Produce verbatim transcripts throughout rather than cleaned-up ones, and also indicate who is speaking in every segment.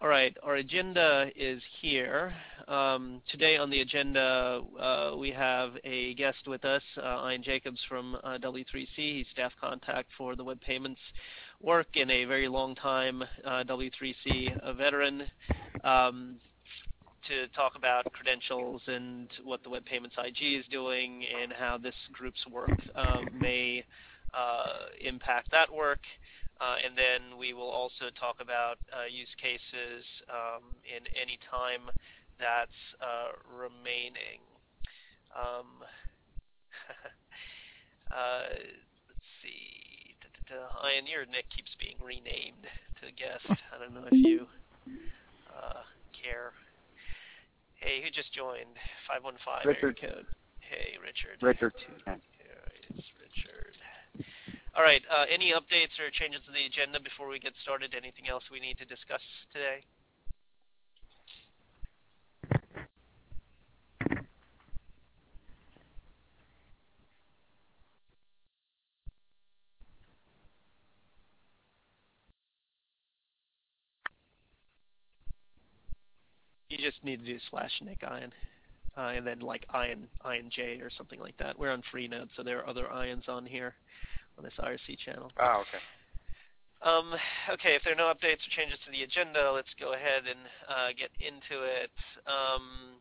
Speaker 1: All right, our agenda is here. Um, today on the agenda, uh, we have a guest with us, uh, Ian Jacobs from uh, W three C. He's staff contact for the web payments work and a very long time uh, W three C veteran, um, to talk about credentials and what the Web Payments I G is doing and how this group's work um, may uh, impact that work. Uh, and then we will also talk about uh, use cases um, in any time that's uh, remaining. Um, uh, let's see. Da, da, da. Ian, your nick keeps being renamed to guest. I don't know if you uh, care. Hey, who just joined? five one five area
Speaker 2: Richard.
Speaker 1: code. Hey, Richard.
Speaker 2: Richard.
Speaker 1: Two, here is Richard. All right, uh, any updates or changes to the agenda before we get started? Anything else we need to discuss today? You just need to do slash Nick Ian, uh, and then like Ian, Ian J or something like that. We're on Freenode, so there are other Ians on here on this I R C channel.
Speaker 3: Oh, okay.
Speaker 1: Um, okay, if there are no updates or changes to the agenda, let's go ahead and uh, get into it. Um,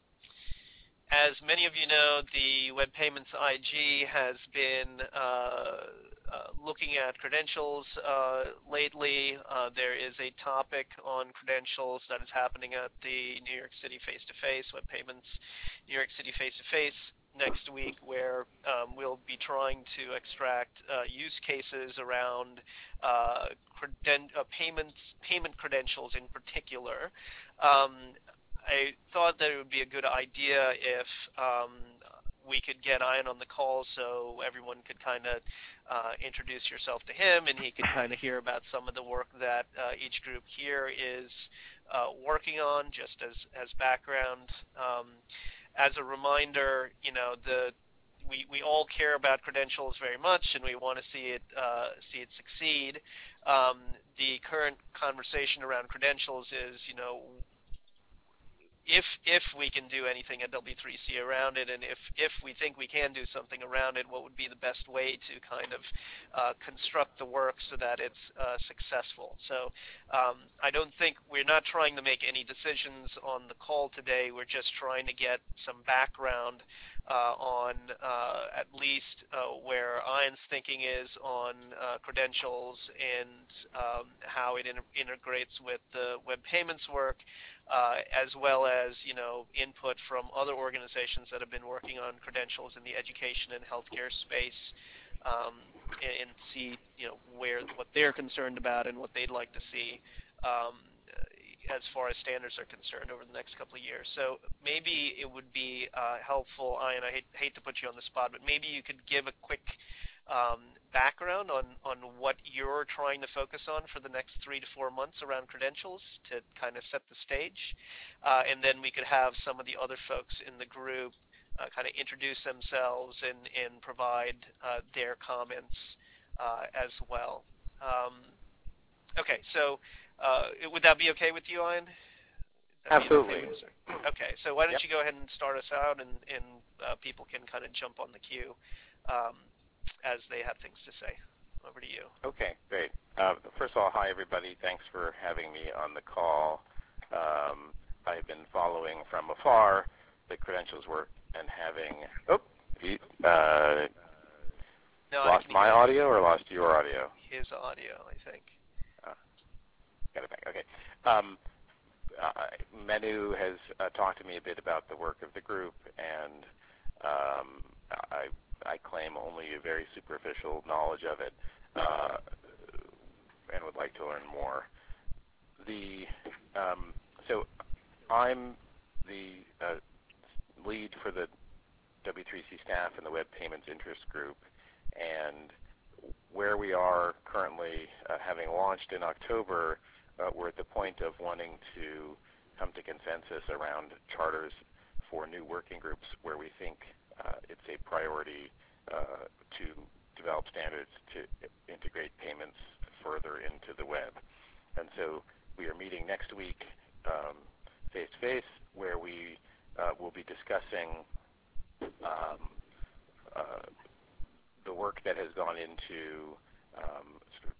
Speaker 1: As many of you know, the Web Payments I G has been uh, uh, looking at credentials uh, lately. Uh, there is a topic on credentials that is happening at the New York City Face-to-Face, Web Payments New York City Face-to-Face next week, where um, we'll be trying to extract uh, use cases around uh, creden- uh, payments, payment credentials in particular. Um, I thought that it would be a good idea if um, we could get Ian on the call so everyone could kind of uh, introduce yourself to him and he could kind of hear about some of the work that uh, each group here is uh, working on, just as, as background. Um, as a reminder, you know, the we, we all care about credentials very much and we want to see it uh, see it succeed. Um, the current conversation around credentials is, you know, if if we can do anything at W three C around it, and if if we think we can do something around it, what would be the best way to kind of uh, construct the work so that it's uh, successful. So um, I don't think we're not trying to make any decisions on the call today. We're just trying to get some background uh, on uh, at least uh, where Ian's thinking is on uh, credentials and um, how it inter integrates with the web payments work, uh, as well as, you know, input from other organizations that have been working on credentials in the education and healthcare space, um, and, and see, you know, where what they're concerned about and what they'd like to see um, as far as standards are concerned over the next couple of years. So maybe it would be uh, helpful, Ian, I hate, hate to put you on the spot, but maybe you could give a quick um, background on, on what you're trying to focus on for the next three to four months around credentials to kind of set the stage. Uh, and then we could have some of the other folks in the group uh, kind of introduce themselves and, and provide uh, their comments uh, as well. Um, okay, so uh, would that be okay with you, Ian? That be an okay
Speaker 3: Absolutely.
Speaker 1: way to start? Okay, so why don't
Speaker 3: Yep.
Speaker 1: you go ahead and start us out, and, and uh, people can kind of jump on the queue um, as they have things to say. Over to you.
Speaker 3: Okay, great. Uh, first of all, hi, everybody. Thanks for having me on the call. Um, I've been following from afar the credentials work and having, oh, you, uh,
Speaker 1: No, I
Speaker 3: lost
Speaker 1: can
Speaker 3: my
Speaker 1: hear
Speaker 3: audio or lost your audio?
Speaker 1: his audio, I think.
Speaker 3: Uh, got it back. Okay. Um, uh, Manu has uh, talked to me a bit about the work of the group, and um, I, I claim only a very superficial knowledge of it, uh, and would like to learn more. The um, so I'm the uh, lead for the W three C staff and the Web Payments Interest Group, and where we are currently, uh, having launched in October, uh, we're at the point of wanting to come to consensus around charters for new working groups where we think uh, it's a priority uh, to develop standards to integrate payments further into the web. And so we are meeting next week um, face-to-face, where we uh, will be discussing um, uh, the work that has gone into um, sort of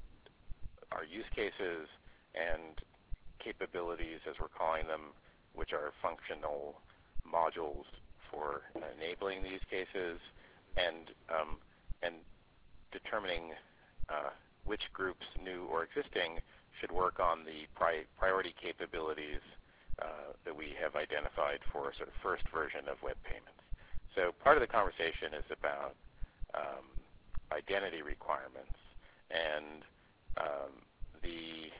Speaker 3: our use cases and capabilities, as we're calling them, which are functional modules for enabling the use cases, and um, and determining uh, which groups, new or existing, should work on the pri priority capabilities uh, that we have identified for a sort of first version of web payments. So part of the conversation is about um, identity requirements, and um, the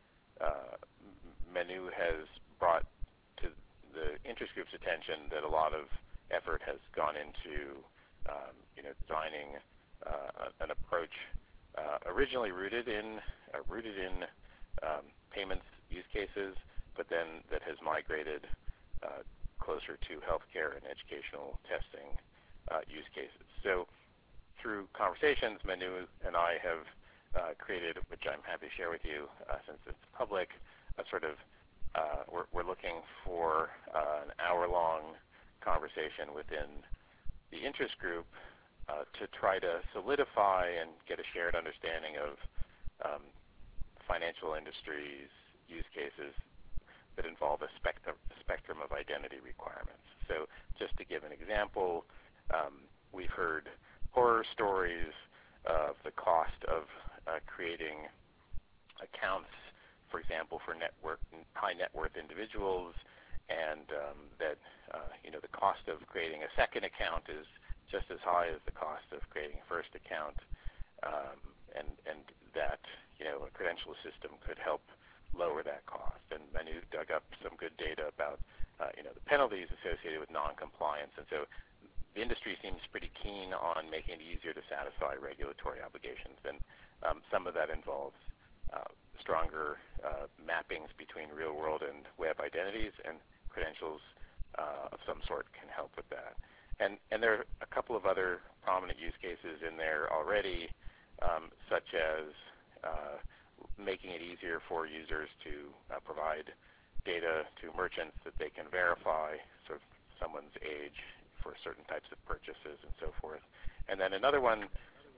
Speaker 3: uh, Manu has brought to the interest group's attention that a lot of effort has gone into um, you know, designing uh, an approach uh, originally rooted in uh, rooted in um, payments use cases, but then that has migrated uh, closer to healthcare and educational testing uh, use cases. So through conversations, Manu and I have uh, created, which I'm happy to share with you uh, since it's public, a sort of, uh, we're, we're looking for uh, an hour-long conversation within the interest group uh, to try to solidify and get a shared understanding of um, financial industries use cases that involve a spectrum, a spectrum of identity requirements. So just to give an example, um, we've heard horror stories of the cost of uh, creating accounts, for example, for network, high net worth individuals, and um, that uh, you know, the cost of creating a second account is just as high as the cost of creating a first account, um, and, and that you know, a credential system could help lower that cost. And Manu dug up some good data about uh, you know, the penalties associated with non-compliance. And so the industry seems pretty keen on making it easier to satisfy regulatory obligations. And um, some of that involves uh, stronger uh, mappings between real-world and web identities, and credentials uh, of some sort can help with that. And, and there are a couple of other prominent use cases in there already, um, such as uh, making it easier for users to uh, provide data to merchants that they can verify sort of someone's age for certain types of purchases and so forth. And then another one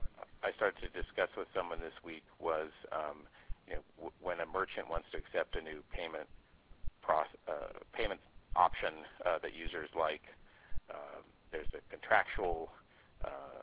Speaker 3: I started to discuss with someone this week was um, you know, w when a merchant wants to accept a new payment process, uh, payment option uh, that users like, uh, there's a contractual uh,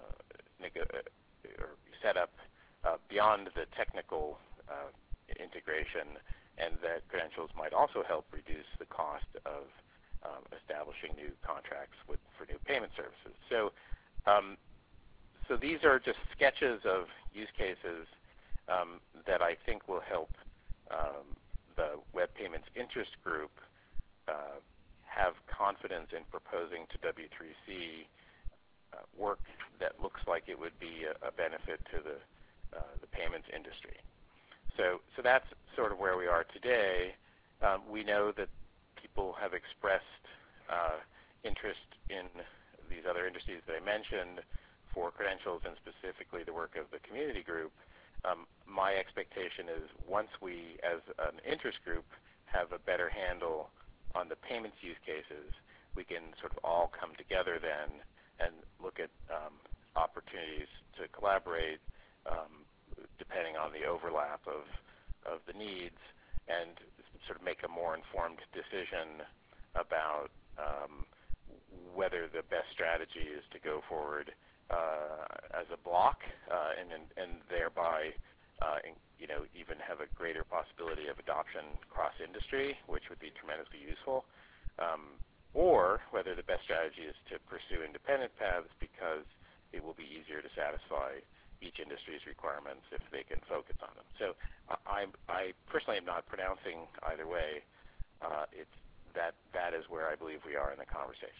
Speaker 3: uh, or setup uh, beyond the technical uh, integration, and that credentials might also help reduce the cost of um, establishing new contracts with, for new payment services. So, um, so these are just sketches of use cases um, that I think will help um, the Web Payments Interest Group uh, have confidence in proposing to W three C uh, work that looks like it would be a, a benefit to the, uh, the payments industry. So, so that's sort of where we are today. Um, we know that people have expressed uh, interest in these other industries that I mentioned for credentials, and specifically the work of the community group. Um, my expectation is once we, as an interest group, have a better handle on the payments use cases, we can sort of all come together then and look at um, opportunities to collaborate um, depending on the overlap of, of the needs, and sort of make a more informed decision about um, whether the best strategy is to go forward uh, as a block uh, and, and, and thereby uh, in, you know, even have a greater possibility of adoption cross-industry, which would be tremendously useful, um, or whether the best strategy is to pursue independent paths because it will be easier to satisfy each industry's requirements if they can focus on them. So uh, I, I personally am not pronouncing either way. Uh, it's that that is where I believe we are in the conversation.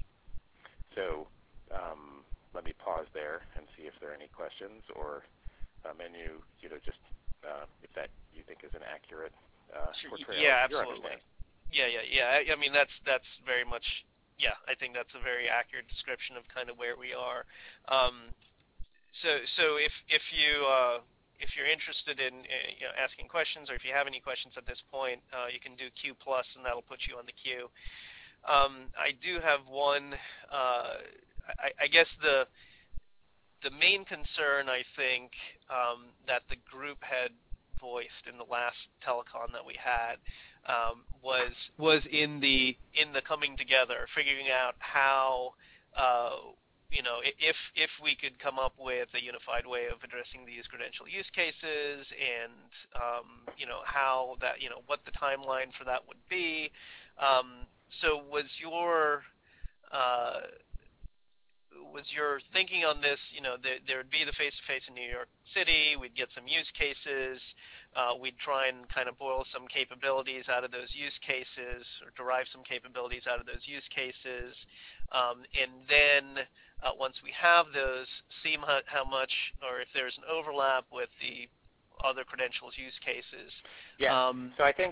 Speaker 3: So um, let me pause there and see if there are any questions, or uh, Manu, you know, just uh, if that you think is an accurate uh,
Speaker 1: Sure.
Speaker 3: portrayal
Speaker 1: Yeah,
Speaker 3: of your
Speaker 1: absolutely.
Speaker 3: understanding.
Speaker 1: Yeah, yeah, yeah. I, I mean, that's that's very much. Yeah, I think that's a very accurate description of kind of where we are. Um, so, so if if you uh, if you're interested in uh, you know, asking questions, or if you have any questions at this point, uh, you can do Q plus, and that'll put you on the queue. Um, I do have one. Uh, I, I guess the the main concern I think um, that the group had voiced in the last telecon that we had um, was was in the in the coming together, figuring out how uh, you know if if we could come up with a unified way of addressing these credential use cases, and um, you know how that you know what the timeline for that would be. Um, so was your uh, was your thinking on this, you know, there, there would be the face-to-face in New York City, we'd get some use cases, uh, we'd try and kind of boil some capabilities out of those use cases, or derive some capabilities out of those use cases, um, and then uh, once we have those, see how, how much, or if there's an overlap with the other credentials use cases.
Speaker 3: Yeah.
Speaker 1: Um,
Speaker 3: So I think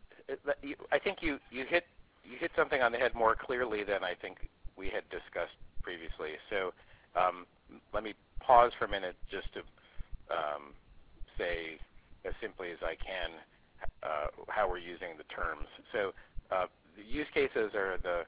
Speaker 3: I think you you hit you hit something on the head more clearly than I think we had discussed previously. So um, let me pause for a minute just to um, say as simply as I can uh, how we're using the terms. So uh, the use cases are the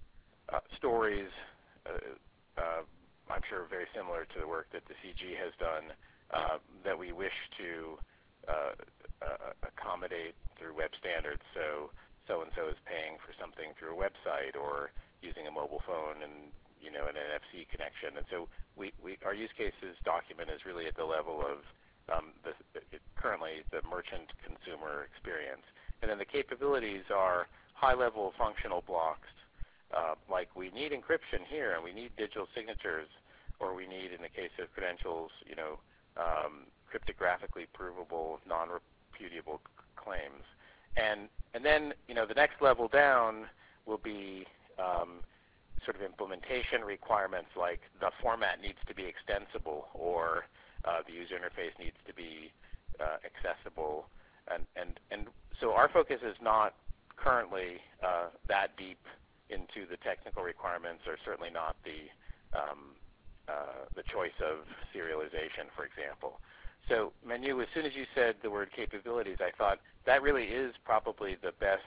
Speaker 3: uh, stories, uh, uh, I'm sure very similar to the work that the C G has done, uh, that we wish to uh, uh, accommodate through web standards. So so-and-so is paying for something through a website or using a mobile phone and you know an N F C connection. And so we, we our use cases document is really at the level of um, the, it, currently the merchant consumer experience. And then the capabilities are high-level functional blocks, uh, like we need encryption here, and we need digital signatures, or we need, in the case of credentials, you know, um, cryptographically provable, non-repudiable claims. And and then, you know, the next level down will be um, sort of implementation requirements, like the format needs to be extensible, or uh, the user interface needs to be uh, accessible, and and and so our focus is not currently uh, that deep into the technical requirements, or certainly not the um, uh, the choice of serialization, for example. So, Menu, as soon as you said the word capabilities, I thought that really is probably the best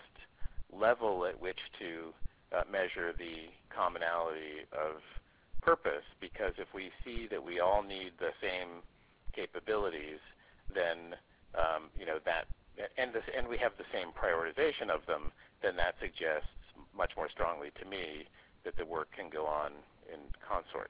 Speaker 3: level at which to uh, measure the commonality of purpose, because if we see that we all need the same capabilities, then um, you know that, and this, and we have the same prioritization of them, then that suggests much more strongly to me that the work can go on in consort.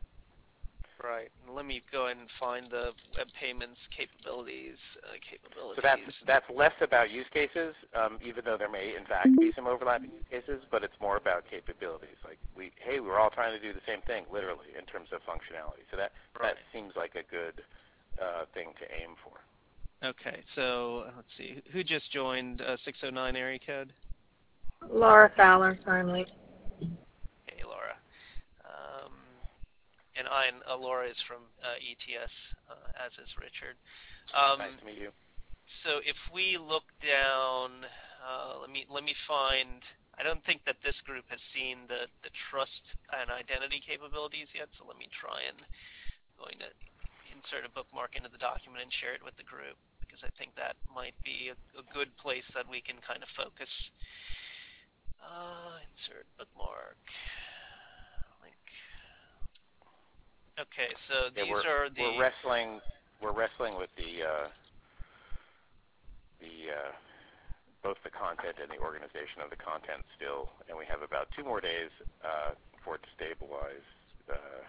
Speaker 1: Right. Let me go ahead and find the web payments capabilities. Uh,
Speaker 3: So that's
Speaker 1: capabilities.
Speaker 3: that's less about use cases, um, even though there may in fact be some overlapping use cases, but it's more about capabilities. Like we, hey, we're all trying to do the same thing, literally, in terms of functionality. So that
Speaker 1: Right.
Speaker 3: that seems like a good uh, thing to aim for.
Speaker 1: Okay. So uh, let's see. Who just joined uh, six oh nine area code?
Speaker 2: Laura Fowler, currently.
Speaker 1: Hey, Laura. Um, and I, uh, Laura is from uh, E T S, uh, as is Richard. Um,
Speaker 3: Nice to meet you.
Speaker 1: so if we look down, uh, let me let me find. I don't think that this group has seen the the trust and identity capabilities yet. So let me try and going to insert a bookmark into the document and share it with the group, because I think that might be a, a good place that we can kind of focus. Uh, insert bookmark. Link. Okay, so
Speaker 3: Yeah,
Speaker 1: these
Speaker 3: we're
Speaker 1: are
Speaker 3: we're
Speaker 1: the
Speaker 3: wrestling we're wrestling with the uh, the uh, both the content and the organization of the content still, and we have about two more days uh, for it to stabilize. Uh,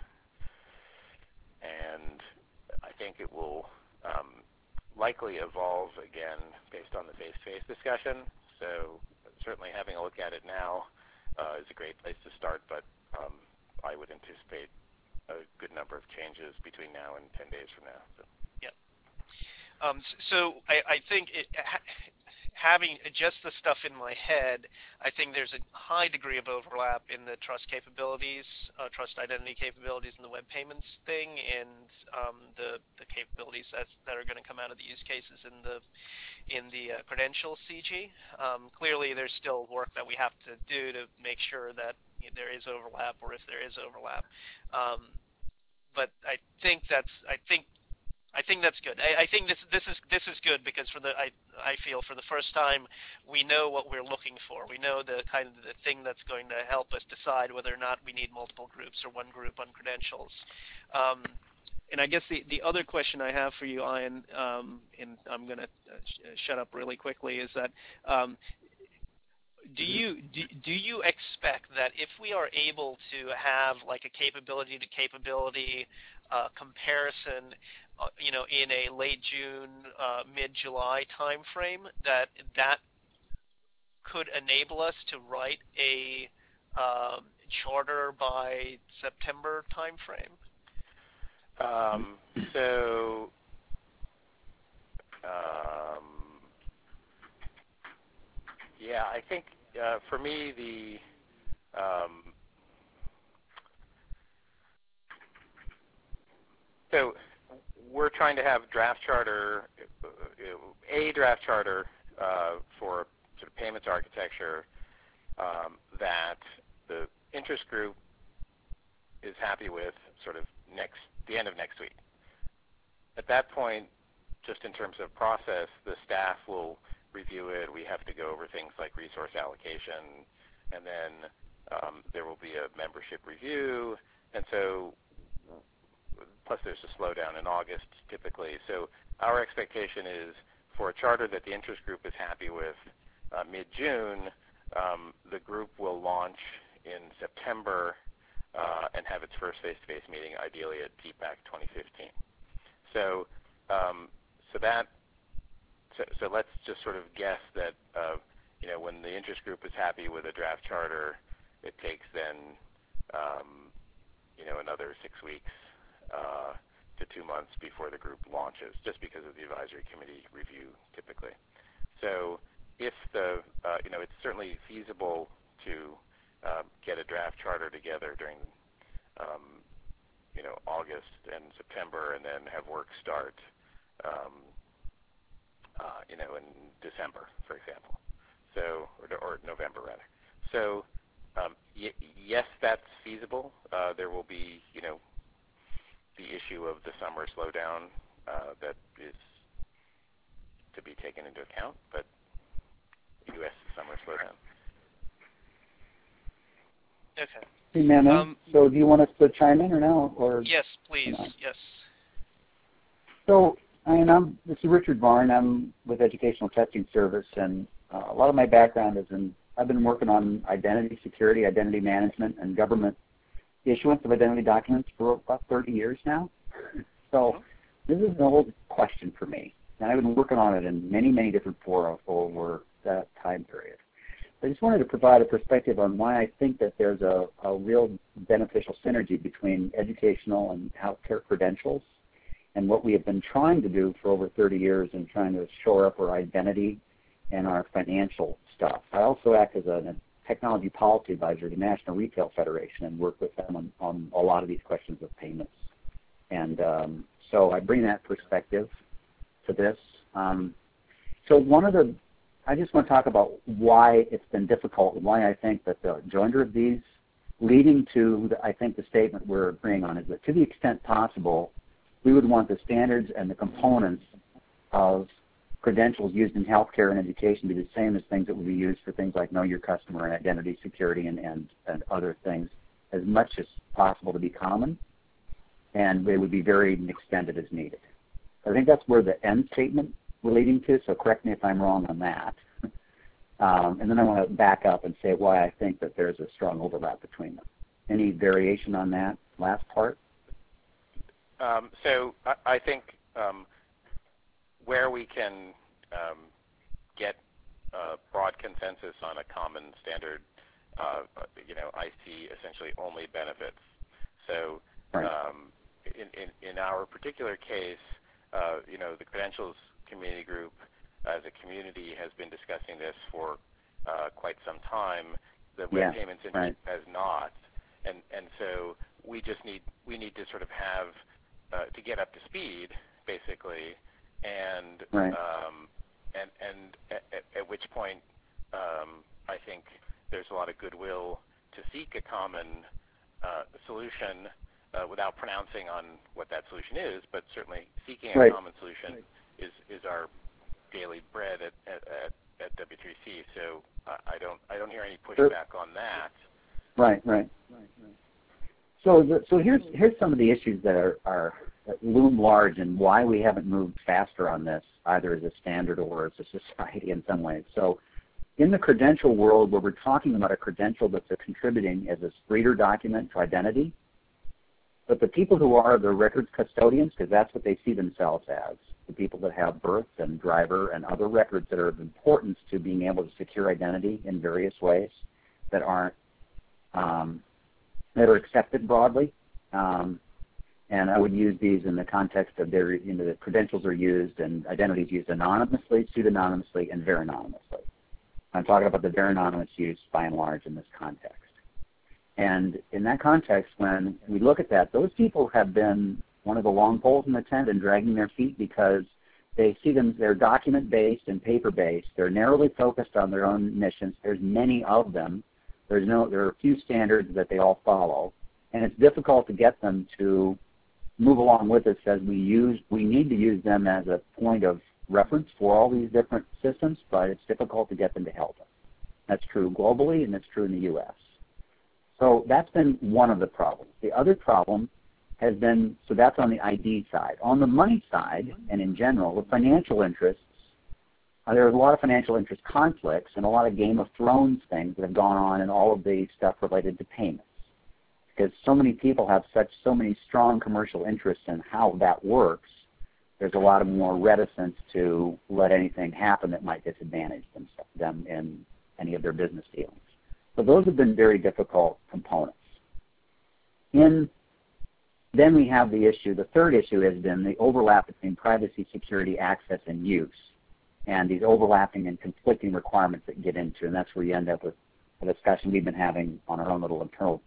Speaker 3: and I think it will um, likely evolve again based on the face-to-face discussion. So certainly having a look at it now uh, is a great place to start, but um, I would anticipate a good number of changes between now and ten days from now. So.
Speaker 1: yeah. Um, so I, I think it, ha, having just the stuff in my head, I think there's a high degree of overlap in the trust capabilities, uh, trust identity capabilities in the web payments thing, and um, the the capabilities that's, that are going to come out of the use cases in the in the uh, credential C G. Um, clearly, there's still work that we have to do to make sure that you know, there is overlap, or if there is overlap. Um, but I think that's I think I think that's good. I, I think this this is this is good because for the I I feel for the first time we know what we're looking for. We know the kind of the thing that's going to help us decide whether or not we need multiple groups or one group on credentials. Um, and I guess the, the other question I have for you, Ian, um, and I'm going to uh, sh shut up really quickly, is that um, do you do, do you expect that if we are able to have like a capability to capability uh, comparison, uh, you know, in a late June, uh, mid July timeframe, that that could enable us to write a um, charter by September timeframe?
Speaker 3: Um, so, um, yeah, I think uh, for me the um, so we're trying to have draft charter, a draft charter uh, for sort of payments architecture um, that the interest group is happy with sort of next the end of next week. At that point, just in terms of process, the staff will review it. We have to go over things like resource allocation, and then um, there will be a membership review, and so plus there's a slowdown in August typically. So our expectation is for a charter that the interest group is happy with uh, mid-June, um, the group will launch in September uh, and have its first face-to-face meeting ideally at T PAC twenty fifteen. So, um, so that, so, so let's just sort of guess that, uh, you know, when the interest group is happy with a draft charter, it takes then, um, you know, another six weeks uh, to two months before the group launches, just because of the advisory committee review typically. So, if the, uh, you know, it's certainly feasible to uh, get a draft charter together during, um, you know, August and September, and then have work start, um, uh, you know, in December, for example. So, or, or November rather. So, um, y yes, that's feasible. Uh, there will be, you know, the issue of the summer slowdown uh, that is to be taken into account, but U S summer slowdown.
Speaker 1: Okay.
Speaker 4: Hey, Manu,
Speaker 1: Um,
Speaker 4: so do you want us to chime in or no? Or
Speaker 1: yes, please. Yes.
Speaker 4: So, I mean, I'm, this is Richard Barn. I'm with Educational Testing Service, and uh, a lot of my background is in, I've been working on identity security, identity management, and government issuance of identity documents for about thirty years now. So, this is an old question for me, and I've been working on it in many, many different fora over that time period. I just wanted to provide a perspective on why I think that there's a, a real beneficial synergy between educational and healthcare credentials and what we have been trying to do for over thirty years in trying to shore up our identity and our financial stuff. I also act as a, a technology policy advisor to the National Retail Federation and work with them on, on a lot of these questions of payments. And um, so I bring that perspective to this. Um, so one of the I just want to talk about why it's been difficult and why I think that the joinder of these, leading to, the, I think, the statement we're agreeing on is that to the extent possible, we would want the standards and the components of credentials used in healthcare and education to be the same as things that would be used for things like know your customer and identity security and, and, and other things, as much as possible to be common, and they would be varied and extended as needed. I think that's where the end statement relating to, so correct me if I'm wrong on that. Um, and then I want to back up and say why I think that there's a strong overlap between them. Any variation on that last part?
Speaker 3: Um, so I, I think um, where we can um, get uh, broad consensus on a common standard, uh, you know, I see essentially only benefits. So
Speaker 4: right.
Speaker 3: um, in, in, in our particular case, uh, you know, the credentials community group as a community has been discussing this for uh, quite some time. The web
Speaker 4: yeah,
Speaker 3: payments industry
Speaker 4: right.
Speaker 3: has not, and and so we just need we need to sort of have uh, to get up to speed basically, and
Speaker 4: right.
Speaker 3: um, and and at, at which point um, I think there's a lot of goodwill to seek a common uh, solution. uh, without pronouncing on what that solution is, but certainly seeking a
Speaker 4: Right.
Speaker 3: common solution is, is our daily bread at, at, at, at W three C. So uh, I don't I don't hear any pushback on that.
Speaker 4: Right, right. So the, so here's here's some of the issues that are, are that loom large and why we haven't moved faster on this, either as a standard or as a society in some ways. So in the credential world, where we're talking about a credential that's a contributing as a reader document to identity, but the people who are the records custodians, because that's what they see themselves as, the people that have birth and driver and other records that are of importance to being able to secure identity in various ways that aren't um, that are accepted broadly. Um, and I would use these in the context of their, you know, the credentials are used and identities used anonymously, pseudonymously, and very anonymously. I'm talking about the very anonymous use by and large in this context. And in that context, when we look at that, those people have been one of the long poles in the tent and dragging their feet because they see them, they're document-based and paper-based. They're narrowly focused on their own missions. There's many of them. There's no, there are a few standards that they all follow. And it's difficult to get them to move along with us as we use, we need to use them as a point of reference for all these different systems, but it's difficult to get them to help us. That's true globally, and that's true in the U S. So that's been one of the problems. The other problem has been, so that's on the I D side. On the money side, and in general, the financial interests, uh, there are a lot of financial interest conflicts and a lot of Game of Thrones things that have gone on in all of the stuff related to payments. Because so many people have such, so many strong commercial interests in how that works, there's a lot of more reticence to let anything happen that might disadvantage them, them in any of their business dealings. So those have been very difficult components. In, then we have the issue, the third issue has been the overlap between privacy, security, access, and use, and these overlapping and conflicting requirements that get into, and that's where you end up with a discussion we've been having on our own little internal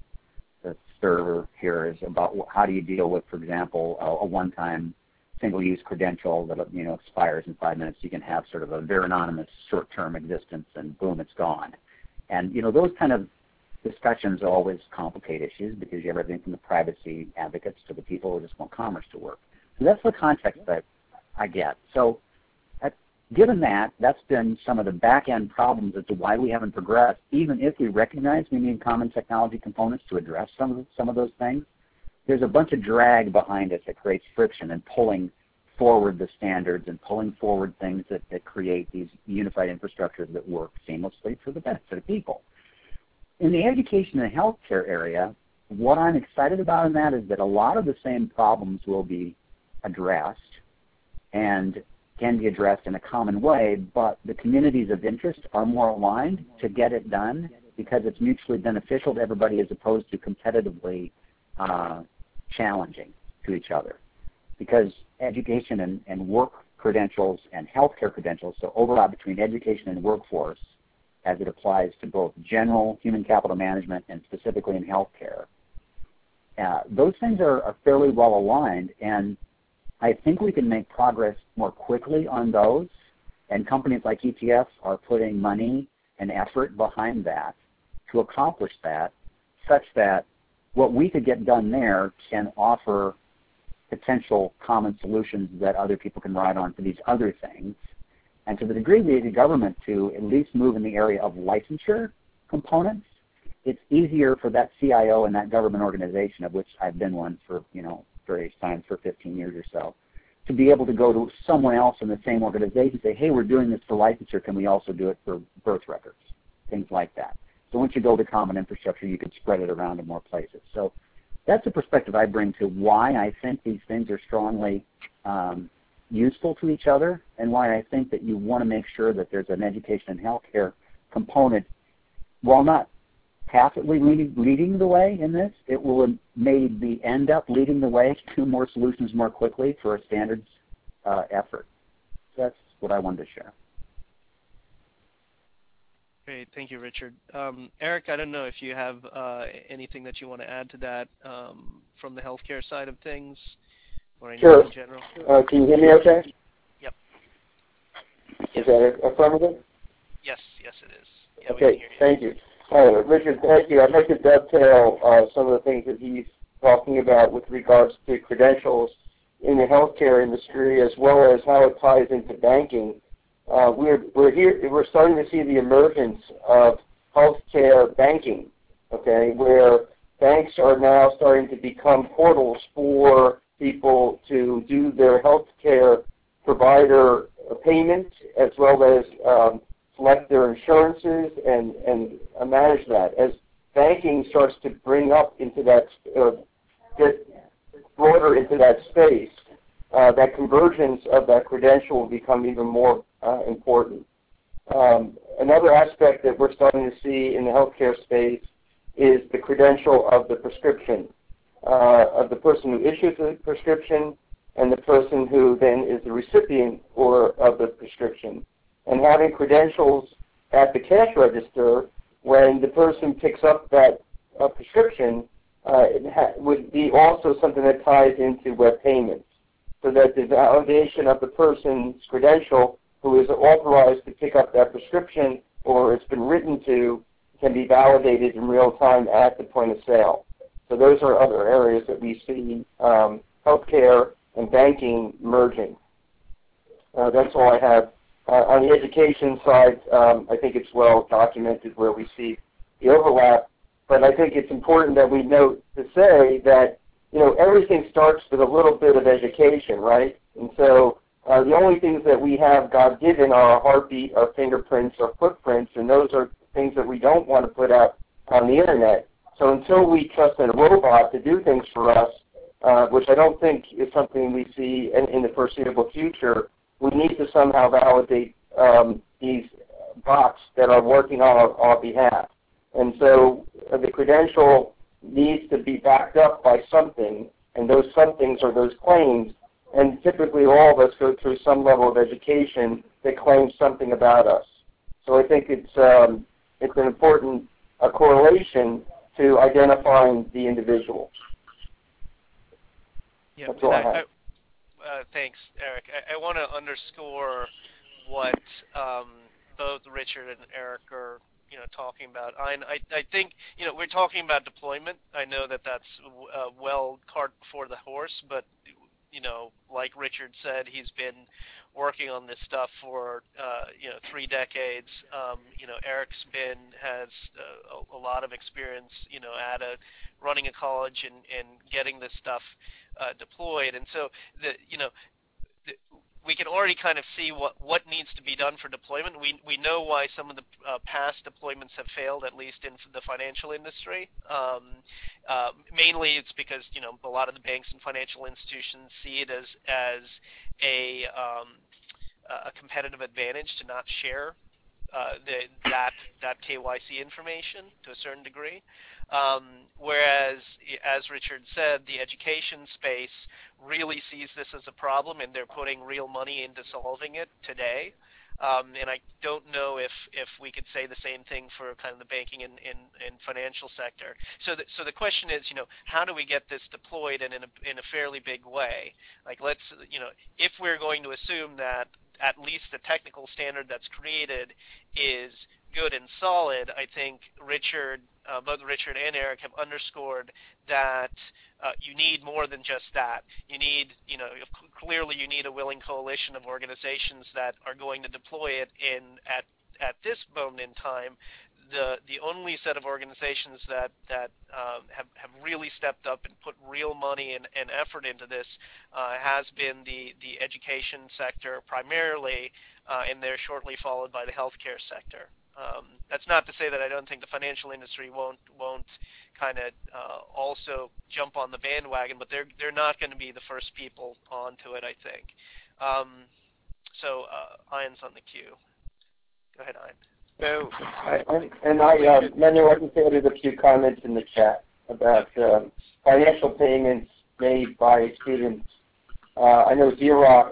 Speaker 4: server here is about how do you deal with, for example, a, a one-time single-use credential that, you know, expires in five minutes. You can have sort of a very anonymous short-term existence, and boom, it's gone. And, you know, those kind of discussions always complicate issues because you have everything from the privacy advocates to the people who just want commerce to work. So that's the context that I get. So uh, given that, that's been some of the back-end problems as to why we haven't progressed, even if we recognize we need common technology components to address some of, the, some of those things. There's a bunch of drag behind us that creates friction and pulling forward the standards and pulling forward things that, that create these unified infrastructures that work seamlessly for the benefit of people. In the education and healthcare area, what I'm excited about in that is that a lot of the same problems will be addressed and can be addressed in a common way, but the communities of interest are more aligned to get it done because it's mutually beneficial to everybody as opposed to competitively uh, challenging to each other. Because education and, and work credentials and healthcare credentials, so overlap between education and workforce as it applies to both general human capital management and specifically in healthcare, uh, those things are, are fairly well aligned, and I think we can make progress more quickly on those, and companies like E T F are putting money and effort behind that to accomplish that, such that what we could get done there can offer potential common solutions that other people can ride on for these other things. And to the degree we need the government to at least move in the area of licensure components, it's easier for that C I O and that government organization, of which I've been one for, you know, various times for fifteen years or so, to be able to go to someone else in the same organization and say, hey, we're doing this for licensure, can we also do it for birth records, things like that. So once you build a common infrastructure, you can spread it around in more places. So that's a perspective I bring to why I think these things are strongly um, useful to each other, and why I think that you want to make sure that there's an education and healthcare component. While not tacitly leading, leading the way in this, it will maybe end up leading the way to more solutions more quickly for a standards uh, effort. So that's what I wanted to share.
Speaker 1: Great, thank you, Richard. Um, Eric, I don't know if you have uh, anything that you want to add to that um, from the healthcare side of things, or anything
Speaker 5: sure.
Speaker 1: in general.
Speaker 5: Uh, can you hear me okay?
Speaker 1: Yep.
Speaker 5: Is
Speaker 1: Yes.
Speaker 5: that affirmative?
Speaker 1: Yes, yes it is. Yeah, we can
Speaker 5: Okay,
Speaker 1: hear you.
Speaker 5: thank you. All right, Richard, thank you. I'd like to dovetail uh, some of the things that he's talking about with regards to credentials in the healthcare industry, as well as how it ties into banking. Uh, we're we're here. We're starting to see the emergence of healthcare banking. Okay, where banks are now starting to become portals for people to do their healthcare provider payments, as well as um, select their insurances and and uh, manage that. As banking starts to bring up into that, uh, get broader into that space, uh, that convergence of that credential will become even more uh, important. Um, another aspect that we're starting to see in the healthcare space is the credential of the prescription, uh, of the person who issues the prescription and the person who then is the recipient or of the prescription. And having credentials at the cash register when the person picks up that uh, prescription uh, it ha- would be also something that ties into web payments, so that the validation of the person's credential who is authorized to pick up that prescription or it's been written to can be validated in real time at the point of sale. So those are other areas that we see um, healthcare and banking merging. Uh, that's all I have. Uh, on the education side, um, I think it's well documented where we see the overlap, but I think it's important that we note to say that, you know, everything starts with a little bit of education, right? And so uh, the only things that we have God-given are our heartbeat, our fingerprints, our footprints, and those are things that we don't want to put out on the internet. So until we trust in a robot to do things for us, uh, which I don't think is something we see in, in the foreseeable future, we need to somehow validate um, these bots that are working on our, our behalf. And so uh, the credential needs to be backed up by something, and those somethings are those claims. And typically all of us go through some level of education that claims something about us. So I think it's, um, it's an important uh, correlation to identifying the individual.
Speaker 1: Yeah,
Speaker 5: That's all I, I have.
Speaker 1: I, Uh, thanks, Eric. I, I want to underscore what um, both Richard and Eric are, you know, talking about. I, I, I think, you know, we're talking about deployment. I know that that's uh, well cart before the horse, but, you know, like Richard said, he's been working on this stuff for, uh, you know, three decades. Um, you know, Eric's been has uh, a, a lot of experience, you know, at a running a college and, and getting this stuff uh, deployed. And so, the you know, the, we can already kind of see what, what needs to be done for deployment. We we know why some of the uh, past deployments have failed, at least in the financial industry. Um, uh, mainly, it's because, you know, a lot of the banks and financial institutions see it as as a um, a competitive advantage to not share uh, the, that that K Y C information to a certain degree. Um, whereas, as Richard said, the education space really sees this as a problem, and they're putting real money into solving it today. Um, and I don't know if, if we could say the same thing for kind of the banking and, and, and financial sector. So the, so the question is, you know, how do we get this deployed and in a, in a fairly big way? Like, let's, you know, if we're going to assume that at least the technical standard that's created is good and solid, I think Richard, uh, both Richard and Eric have underscored that uh, you need more than just that. You need, you know, clearly you need a willing coalition of organizations that are going to deploy it in at at this moment in time. The the only set of organizations that that um, have have really stepped up and put real money and, and effort into this uh, has been the the education sector primarily, uh, and they're shortly followed by the healthcare sector. Um, that's not to say that I don't think the financial industry won't won't kind of uh, also jump on the bandwagon, but they're they're not going to be the first people onto it, I think. Um, so uh, Ian's on the queue. Go ahead, Ian.
Speaker 3: So,
Speaker 5: I, I, and I, uh, Manu, I just added a few comments in the chat about uh, financial payments made by students. Uh, I know Xerox,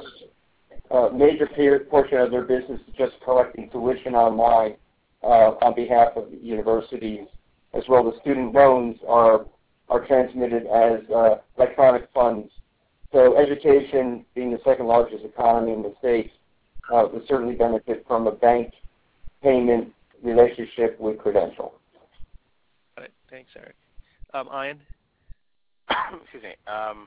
Speaker 5: a major portion of their business is just collecting tuition online uh, on behalf of universities, as well as student loans are are transmitted as uh, electronic funds. So education, being the second largest economy in the States, uh, would certainly benefit from a bank payment relationship with credential.
Speaker 1: Got it. Thanks, Eric. Um, Ian?
Speaker 3: excuse me. Um,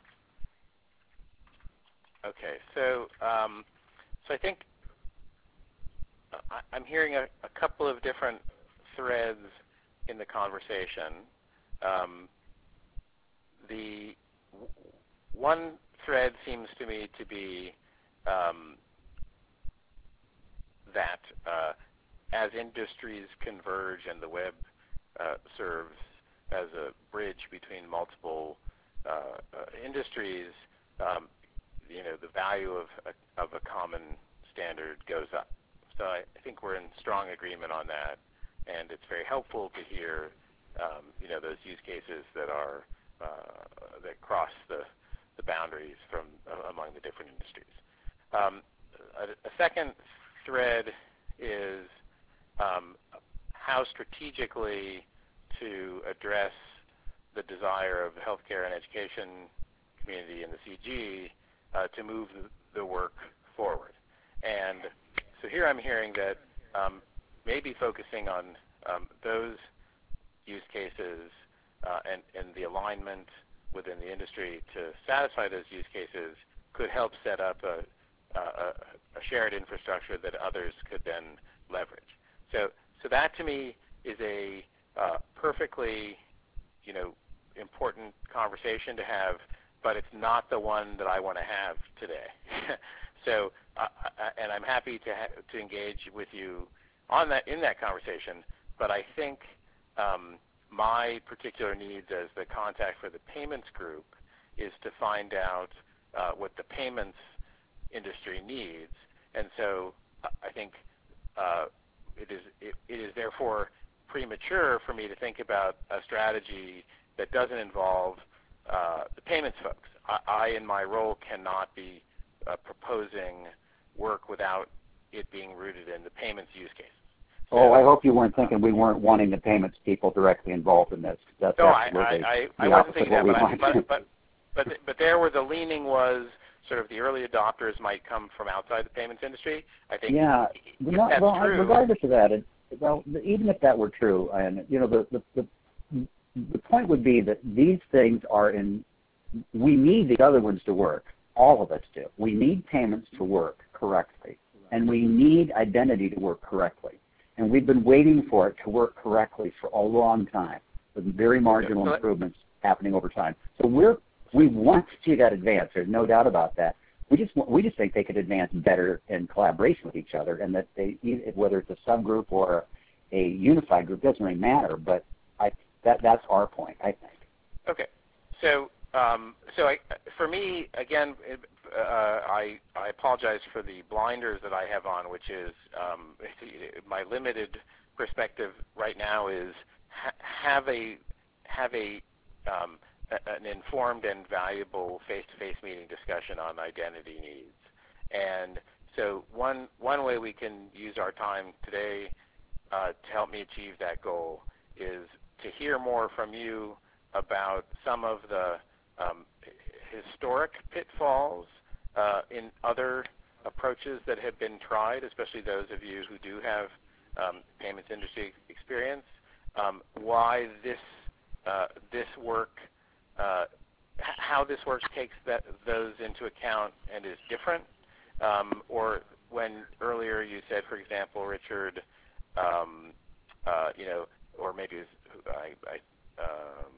Speaker 3: okay, so um, so I think I, I'm hearing a, a couple of different threads in the conversation. Um, the w- one thread seems to me to be um, that uh, as industries converge and the web uh, serves as a bridge between multiple uh, uh, industries, um, you know, the value of a, of a common standard goes up. So I, I think we're in strong agreement on that, and it's very helpful to hear, um, you know, those use cases that are uh, that cross the the boundaries from uh, among the different industries. Um, a, a second thread is um, how strategically to address the desire of the healthcare and education community and the C G uh, to move the, the work forward. And so here I'm hearing that um, maybe focusing on um, those use cases uh, and, and the alignment within the industry to satisfy those use cases could help set up a, a, a shared infrastructure that others could then leverage. So, so that to me is a uh, perfectly, you know, important conversation to have, but it's not the one that I want to have today. So, uh, and I'm happy to ha to engage with you on that in that conversation. But I think um, my particular needs as the contact for the payments group is to find out uh, what the payments industry needs, and so uh, I think uh, it is it, it is therefore premature for me to think about a strategy that doesn't involve uh, the payments folks. I, I, in my role, cannot be uh, proposing work without it being rooted in the payments use cases. So,
Speaker 4: oh, I hope you weren't thinking we weren't wanting the payments people directly involved in this. That's
Speaker 3: no, I,
Speaker 4: absolutely
Speaker 3: I, I, I
Speaker 4: the
Speaker 3: wasn't
Speaker 4: opposite
Speaker 3: thinking
Speaker 4: of
Speaker 3: that,
Speaker 4: what
Speaker 3: but,
Speaker 4: we
Speaker 3: I,
Speaker 4: want.
Speaker 3: but, but, but, but there where the leaning was, sort of the early adopters might come from outside the payments industry. I think
Speaker 4: yeah,
Speaker 3: if
Speaker 4: no,
Speaker 3: that's
Speaker 4: well,
Speaker 3: true,
Speaker 4: regardless of that, it, well, even if that were true, and you know, the, the the the point would be that these things are in. We need the other ones to work. All of us do. We need payments to work correctly, and we need identity to work correctly. And we've been waiting for it to work correctly for a long time, with very marginal
Speaker 3: Yeah, so
Speaker 4: improvements happening over time. So we're we want to see that advance. There's no doubt about that. We just we just think they could advance better in collaboration with each other, and that they, whether it's a subgroup or a unified group, doesn't really matter. But I that that's our point, I think.
Speaker 3: Okay, so um, so I, for me, again, uh, I I apologize for the blinders that I have on, which is um, my limited perspective right now is ha have a have a um, an informed and valuable face-to-face meeting discussion on identity needs. And so one one way we can use our time today uh, to help me achieve that goal is to hear more from you about some of the um, historic pitfalls uh, in other approaches that have been tried, especially those of you who do have um, payments industry experience, um, why this uh, this work, uh, how this work takes that, those into account and is different, um, or when earlier you said, for example, Richard, um, uh, you know, or maybe it was, I, I, um,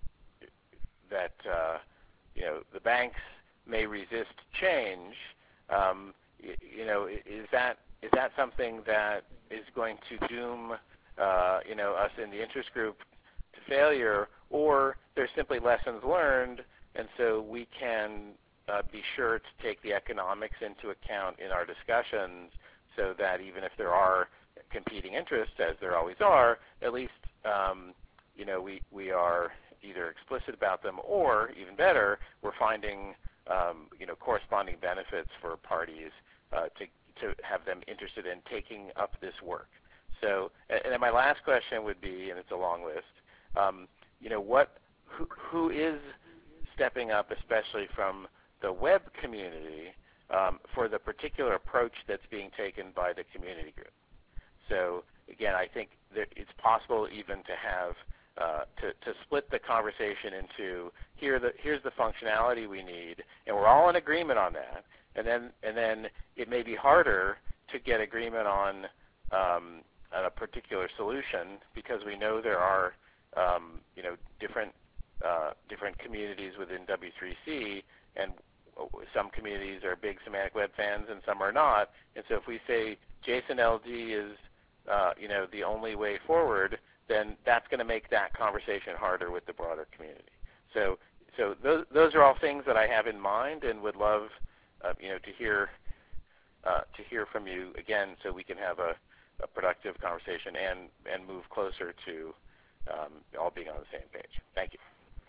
Speaker 3: that uh, you know the banks may resist change. Um, you, you know, is that is that something that is going to doom uh, you know us in the interest group to failure, or there's simply lessons learned, and so we can uh, be sure to take the economics into account in our discussions, so that even if there are competing interests, as there always are, at least um, you know we we are either explicit about them, or even better, we're finding um, you know corresponding benefits for parties uh, to to have them interested in taking up this work. So, and then my last question would be, and it's a long list, um, you know, what who, who is stepping up, especially from the web community, um, for the particular approach that's being taken by the community group? So again, I think that it's possible even to have uh, to, to split the conversation into here the here's the functionality we need, and we're all in agreement on that. And then and then it may be harder to get agreement on um, a particular solution because we know there are um, you know different uh, different communities within W three C, and some communities are big semantic web fans and some are not. And so if we say JSON L D is uh, you know the only way forward, then that's going to make that conversation harder with the broader community. So so those those are all things that I have in mind and would love uh, you know to hear uh, to hear from you again, so we can have a, a productive conversation and and move closer to um, all being on the same page. Thank you.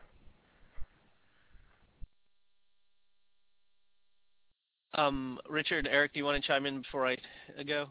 Speaker 1: Um, Richard, Eric, do you want to chime in before I go?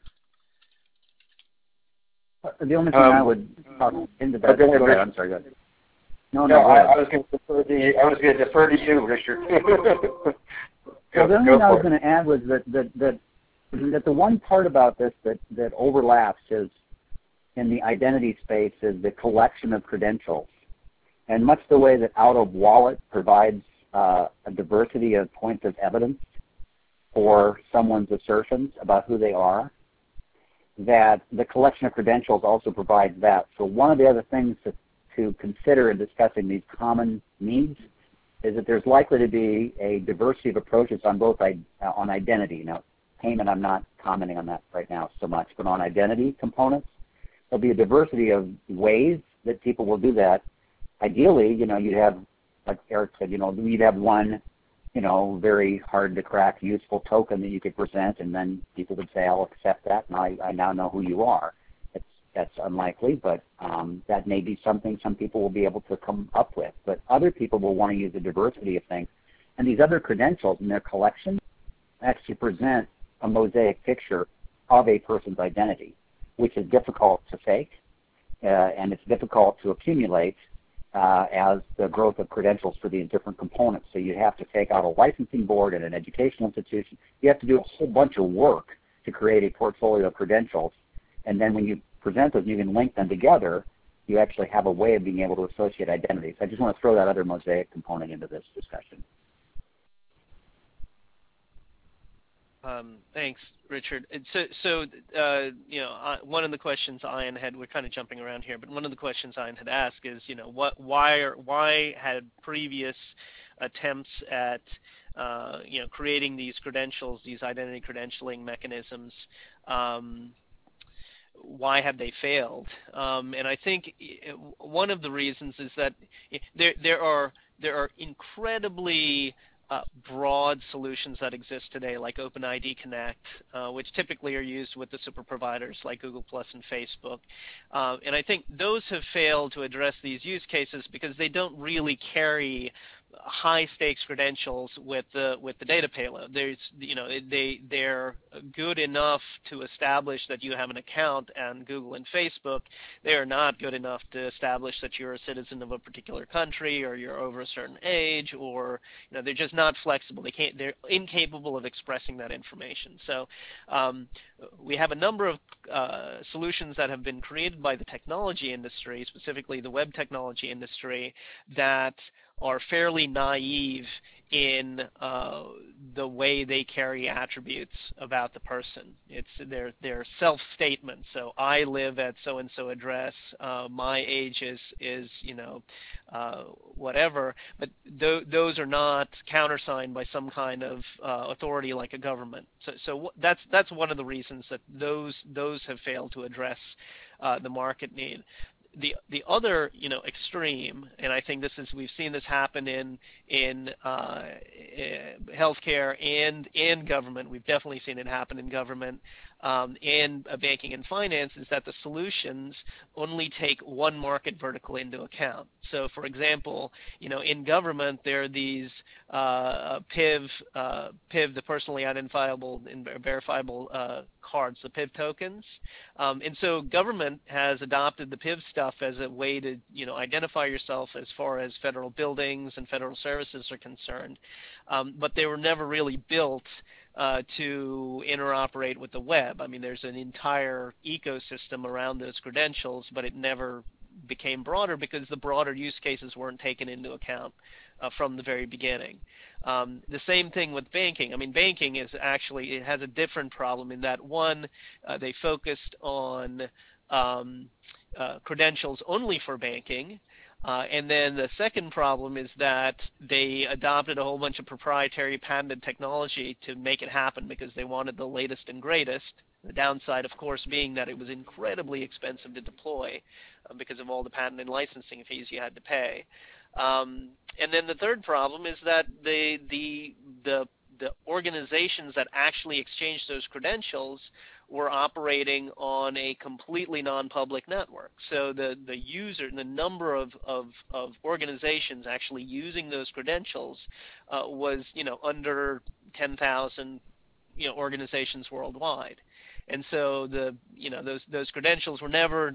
Speaker 4: The only thing
Speaker 5: Um,
Speaker 4: I would talk into that.
Speaker 5: go ahead,
Speaker 4: Go
Speaker 5: Rich.
Speaker 4: ahead, I'm sorry. Go ahead. No,
Speaker 5: No,
Speaker 4: no. Go
Speaker 5: I,
Speaker 4: ahead.
Speaker 5: I was going to defer to I was going to defer to you, Richard.
Speaker 4: Well,
Speaker 5: Go,
Speaker 4: the only
Speaker 5: go
Speaker 4: thing I was
Speaker 5: for it.
Speaker 4: going to add was that that that that the one part about this that that overlaps is in the identity space is the collection of credentials, and much the way that Out of Wallet provides uh, a diversity of points of evidence for someone's assertions about who they are, that the collection of credentials also provides that. So one of the other things to, to consider in discussing these common needs is that there's likely to be a diversity of approaches on both uh, on identity. Now, payment, I'm not commenting on that right now so much, but on identity components, there'll be a diversity of ways that people will do that. Ideally, you know, you'd have, like Eric said, you know, you'd have one, you know, very hard to crack, useful token that you could present, and then people would say, I'll accept that, and I, I now know who you are. It's, that's unlikely, but um, that may be something some people will be able to come up with. But other people will want to use a diversity of things. And these other credentials in their collection actually present a mosaic picture of a person's identity, which is difficult to fake, uh, and it's difficult to accumulate uh, as the growth of credentials for the different components. So you have to take out a licensing board and an educational institution. You have to do a whole bunch of work to create a portfolio of credentials, and then when you present those, you can link them together, you actually have a way of being able to associate identities. I just want to throw that other mosaic component into this discussion.
Speaker 1: Um, thanks, Richard. And so, so uh, you know, uh, one of the questions Ian had, we're kind of jumping around here, but one of the questions Ian had asked is, you know, what, why, are, why had previous attempts at, uh, you know, creating these credentials, these identity credentialing mechanisms, um, why have they failed? Um, and I think one of the reasons is that there, there are, there are incredibly Uh, broad solutions that exist today, like OpenID Connect, uh, which typically are used with the super providers like Google Plus and Facebook. Uh, and I think those have failed to address these use cases because they don't really carry high stakes credentials with the with the data payload. There's, you know, they they're good enough to establish that you have an account on Google and Facebook. They are not good enough to establish that you're a citizen of a particular country or you're over a certain age, or, you know, they're just not flexible. They can't. They're incapable of expressing that information. So um, we have a number of uh, solutions that have been created by the technology industry, specifically the web technology industry, that are fairly naive in uh, the way they carry attributes about the person. It's their their self-statement. So I live at so-and-so address. Uh, my age is is you know uh, whatever. But th those are not countersigned by some kind of uh, authority like a government. So so that's that's one of the reasons that those those have failed to address uh, the market need. The the other, you know, extreme, and I think this is, we've seen this happen in in uh, healthcare and in government. We've definitely seen it happen in government um, and uh, banking and finance, is that the solutions only take one market vertical into account. So, for example, you know, in government there are these uh, P I V, uh, P I V, the personally identifiable and verifiable uh, cards, the P I V tokens, um, and so government has adopted the P I V stuff as a way to, you know, identify yourself as far as federal buildings and federal services are concerned, um, but they were never really built uh, to interoperate with the web. I mean, there's an entire ecosystem around those credentials, but it never became broader because the broader use cases weren't taken into account uh, from the very beginning. Um, the same thing with banking. I mean, banking is actually, it has a different problem in that, one, uh, they focused on um, uh, credentials only for banking. Uh, and then the second problem is that they adopted a whole bunch of proprietary patented technology to make it happen because they wanted the latest and greatest. The downside, of course, being that it was incredibly expensive to deploy uh, because of all the patent and licensing fees you had to pay. Um, and then the third problem is that the, the, the, the organizations that actually exchanged those credentials were operating on a completely non-public network. So the, the user, the number of, of, of organizations actually using those credentials uh, was, you know, under ten thousand, you know, organizations worldwide. And so the, you know, those, those credentials were never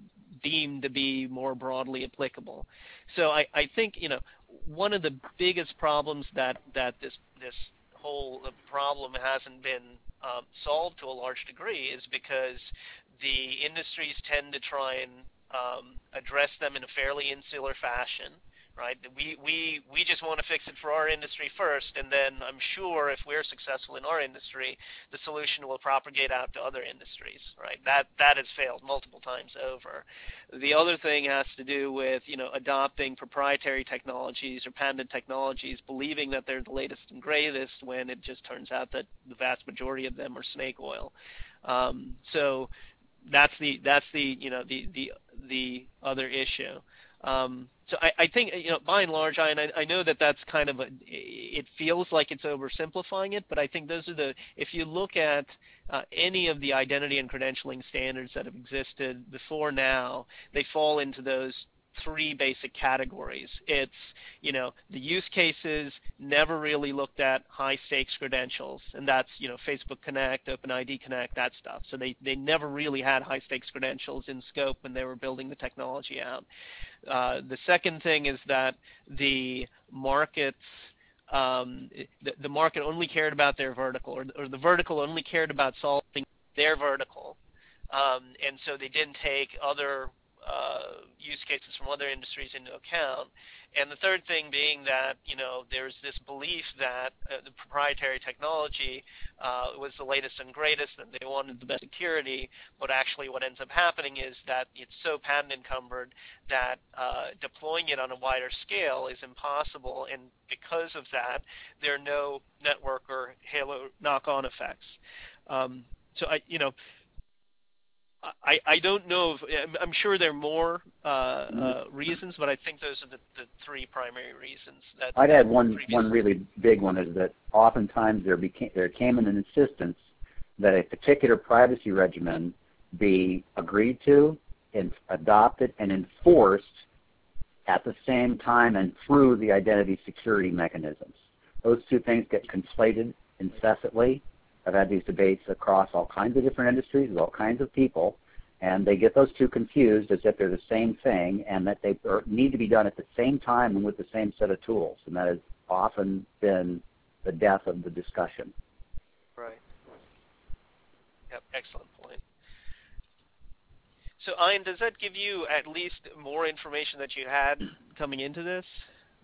Speaker 1: deemed to be more broadly applicable. So I, I think, you know, one of the biggest problems that, that this, this whole problem hasn't been um, solved to a large degree is because the industries tend to try and um, address them in a fairly insular fashion. Right? We, we, we just want to fix it for our industry first, and then I'm sure if we're successful in our industry, the solution will propagate out to other industries. Right? That, that has failed multiple times over. The other thing has to do with, you know, adopting proprietary technologies or patented technologies, believing that they're the latest and greatest when it just turns out that the vast majority of them are snake oil. Um, so that's the, that's the, you know, the, the, the other issue. Um, so I, I think, you know, by and large, I, and I, I know that that's kind of a, it feels like it's oversimplifying it, but I think those are the, if you look at uh, any of the identity and credentialing standards that have existed before now, they fall into those three basic categories. It's, you know, the use cases never really looked at high stakes credentials, and that's, you know, Facebook Connect, OpenID Connect, that stuff. So they, they never really had high stakes credentials in scope when they were building the technology out. Uh, the second thing is that the markets, um, the, the market only cared about their vertical, or, or the vertical only cared about solving their vertical. Um, and so they didn't take other uh, use cases from other industries into account. And the third thing being that, you know, there's this belief that uh, the proprietary technology uh, was the latest and greatest, and they wanted the best security, but actually what ends up happening is that it's so patent encumbered that uh, deploying it on a wider scale is impossible, and because of that, there are no network or halo knock-on effects. Um, so I, you know, I, I don't know if, I'm sure there are more uh, uh, reasons, but I think those are the, the three primary reasons. That
Speaker 4: I'd add one,
Speaker 1: previous...
Speaker 4: one really big one is that oftentimes there, became, there came an insistence that a particular privacy regimen be agreed to, and adopted, and enforced at the same time and through the identity security mechanisms. Those two things get conflated incessantly. I've had these debates across all kinds of different industries with all kinds of people, and they get those two confused as if they're the same thing, and that they are, need to be done at the same time and with the same set of tools, and that has often been the death of the discussion.
Speaker 1: Right. Yep, excellent point. So, Ian, does that give you at least more information that you had coming into this?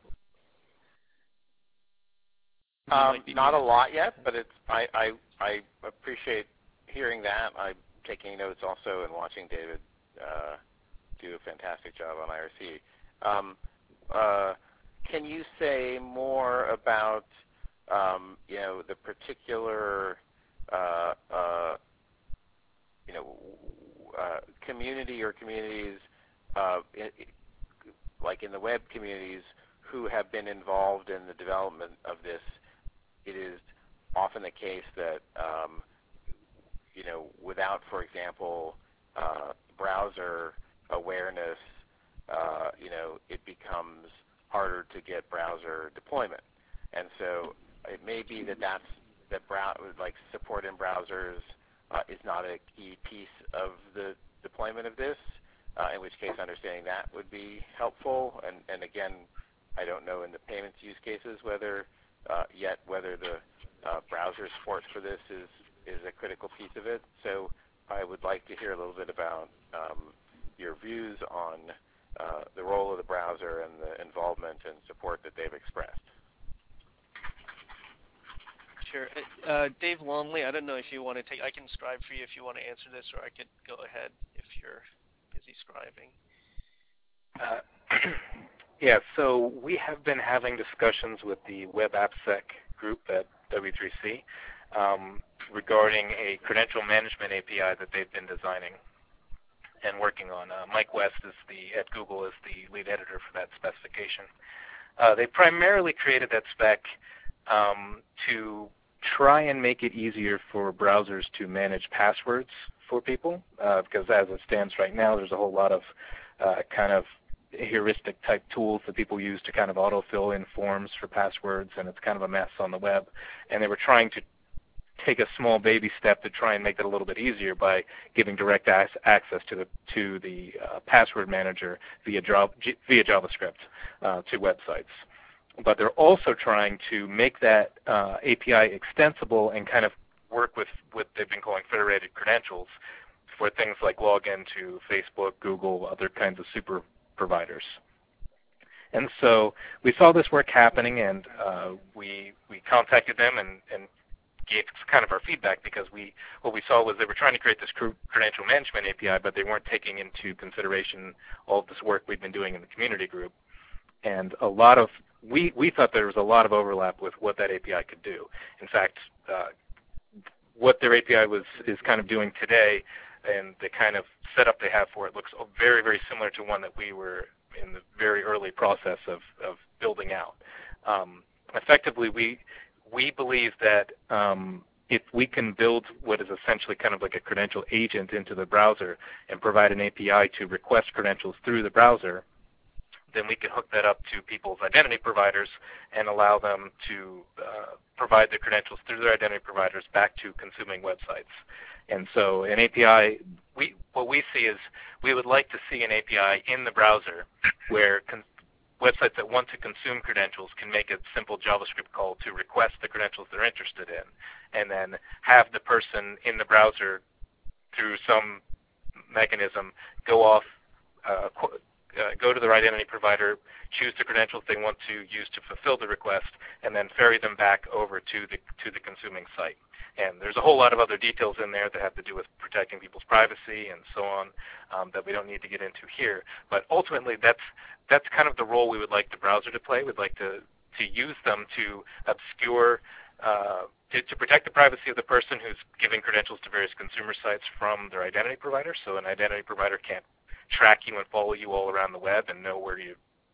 Speaker 3: Um, not a lot yet, but it's, I, I, I appreciate hearing that. I'm taking notes also and watching David uh, do a fantastic job on I R C. Um, uh, can you say more about, um, you know, the particular, uh, uh, you know, uh, community or communities, uh, in, like in the web communities, who have been involved in the development of this? It is often the case that, um, you know, without, for example, uh, browser awareness, uh, you know, it becomes harder to get browser deployment. And so it may be that that's, that brow like support in browsers uh, is not a key piece of the deployment of this, uh, in which case understanding that would be helpful. And, and again, I don't know in the payments use cases whether Uh, yet whether the uh, browser support for this is, is a critical piece of it. So I would like to hear a little bit about um, your views on uh, the role of the browser and the involvement and support that they've expressed.
Speaker 1: Sure. Uh, Dave Longley, I don't know if you want to take, I can scribe for you if you want to answer this, or I could go ahead if you're busy scribing.
Speaker 6: Uh, yeah, so we have been having discussions with the WebAppSec group at W three C um, regarding a credential management A P I that they've been designing and working on. Uh, Mike West is the, at Google is the lead editor for that specification. Uh, they primarily created that spec um, to try and make it easier for browsers to manage passwords for people, uh, because as it stands right now, there's a whole lot of uh, kind of heuristic type tools that people use to kind of autofill in forms for passwords, and it's kind of a mess on the web. And they were trying to take a small baby step to try and make it a little bit easier by giving direct access to the to the uh, password manager via Java, via JavaScript uh, to websites. But they're also trying to make that uh, A P I extensible and kind of work with what they've been calling federated credentials for things like login to Facebook, Google, other kinds of super providers. And so we saw this work happening, and uh, we we contacted them and, and gave kind of our feedback, because we what we saw was they were trying to create this credential management A P I, but they weren't taking into consideration all of this work we've been doing in the community group. And a lot of we we thought there was a lot of overlap with what that A P I could do. In fact, uh, what their A P I was is kind of doing today, and the kind of setup they have for it looks very, very similar to one that we were in the very early process of, of building out. Um, effectively, we we believe that um, if we can build what is essentially kind of like a credential agent into the browser and provide an A P I to request credentials through the browser, then we can hook that up to people's identity providers and allow them to uh, provide the credentials through their identity providers back to consuming websites. And so an A P I, we, what we see is we would like to see an A P I in the browser where websites that want to consume credentials can make a simple JavaScript call to request the credentials they're interested in, and then have the person in the browser through some mechanism go off, uh, Uh, go to their identity provider, choose the credentials they want to use to fulfill the request, and then ferry them back over to the to the consuming site. And there's a whole lot of other details in there that have to do with protecting people's privacy and so on um, that we don't need to get into here. But ultimately, that's that's kind of the role we would like the browser to play. We'd like to to use them to obscure. Uh, to, to protect the privacy of the person who's giving credentials to various consumer sites from their identity provider, so an identity provider can't track you and follow you all around the web and know where you,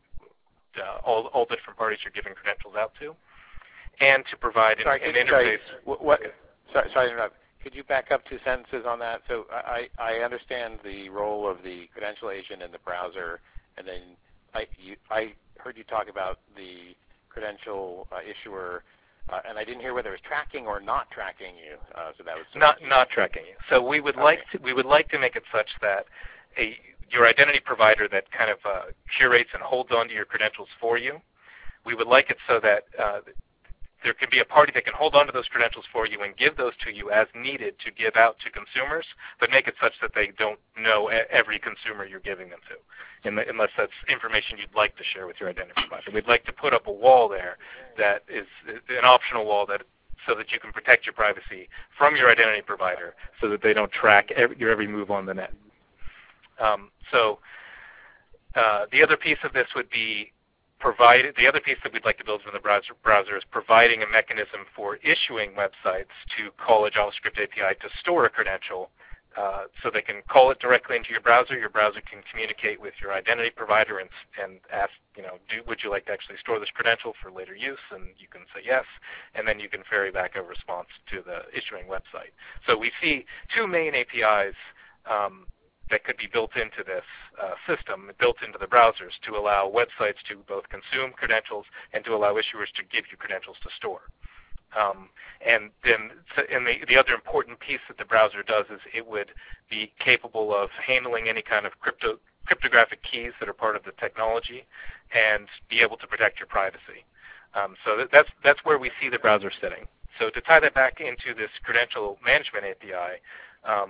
Speaker 6: uh, all, all the different parties you're giving credentials out to, and to provide an,
Speaker 3: sorry,
Speaker 6: an
Speaker 3: could,
Speaker 6: interface.
Speaker 3: Sorry, what, sorry, sorry to interrupt. Could you back up two sentences on that? So I, I understand the role of the credential agent in the browser, and then I, you, I heard you talk about the credential uh, issuer, uh, and I didn't hear whether it was tracking or not tracking you. Uh, so that was
Speaker 6: not not tracking you. So we would okay. like to we would like to make it such that a your identity provider that kind of uh, curates and holds onto your credentials for you. We would like it so that uh, there can be a party that can hold onto those credentials for you and give those to you as needed to give out to consumers, but make it such that they don't know every consumer you're giving them to, unless that's information you'd like to share with your identity provider. We'd like to put up a wall there that is an optional wall that so that you can protect your privacy from your identity provider so that they don't track every, your every move on the net. Um, so uh, the other piece of this would be provided, the other piece that we'd like to build for the browser, browser is providing a mechanism for issuing websites to call a JavaScript A P I to store a credential uh, so they can call it directly into your browser. Your browser can communicate with your identity provider and, and ask, you know, do, would you like to actually store this credential for later use? And you can say yes, and then you can ferry back a response to the issuing website. So we see two main A P Is um, that could be built into this uh, system, built into the browsers to allow websites to both consume credentials and to allow issuers to give you credentials to store. Um, and then and the, the other important piece that the browser does is it would be capable of handling any kind of crypto, cryptographic keys that are part of the technology and be able to protect your privacy. Um, so that, that's, that's where we see the browser sitting. So to tie that back into this credential management A P I, um,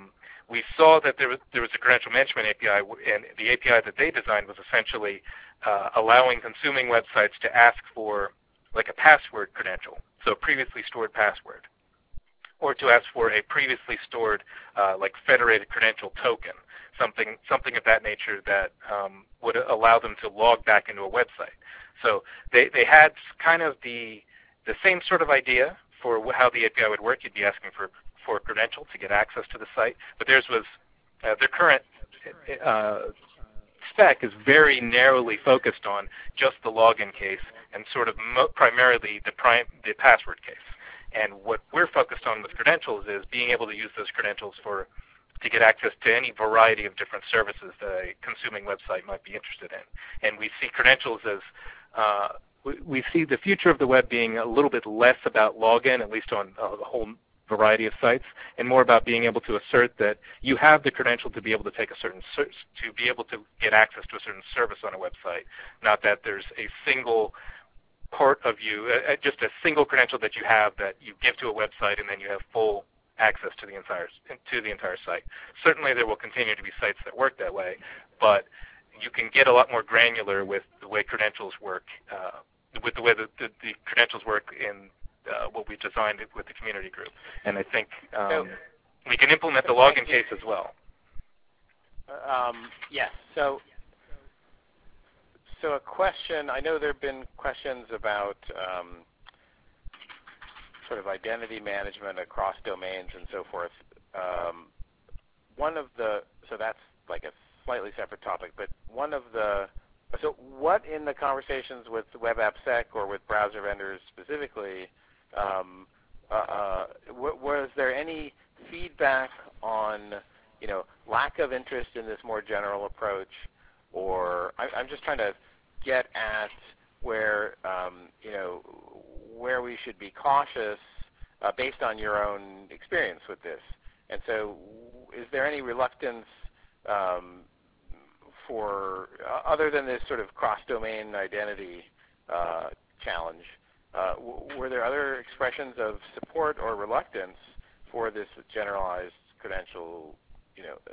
Speaker 6: we saw that there was, there was a credential management A P I, and the A P I that they designed was essentially uh, allowing consuming websites to ask for like a password credential, so a previously stored password, or to ask for a previously stored uh, like federated credential token, something something of that nature that um, would allow them to log back into a website. So they, they had kind of the the same sort of idea for how the A P I would work. You'd be asking for, for a credential to get access to the site, but theirs was, uh, their current uh, spec is very narrowly focused on just the login case and sort of mo primarily the, prime, the password case. And what we're focused on with credentials is being able to use those credentials for to get access to any variety of different services that a consuming website might be interested in. And we see credentials as, uh, we, we see the future of the web being a little bit less about login, at least on a whole variety of sites, and more about being able to assert that you have the credential to be able to take a certain, to be able to get access to a certain service on a website, not that there's a single part of you, uh, just a single credential that you have that you give to a website and then you have full access to the entire to the entire site. Certainly there will continue to be sites that work that way, but you can get a lot more granular with the way credentials work, uh, with the way that the, the credentials work in uh, what we designed it with the community group. And I think um, so, we can implement the login case as well.
Speaker 3: Um, yes. So, so a question. I know there have been questions about um, sort of identity management across domains and so forth. Um, one of the so that's like a slightly separate topic, but one of the so what in the conversations with WebAppSec or with browser vendors specifically, um, uh, uh, was there any feedback on you know lack of interest in this more general approach, or I, I'm just trying to get at where um, you know where we should be cautious uh, based on your own experience with this. And so, is there any reluctance um, for uh, other than this sort of cross-domain identity uh, challenge? Uh, w were there other expressions of support or reluctance for this generalized credential, you know,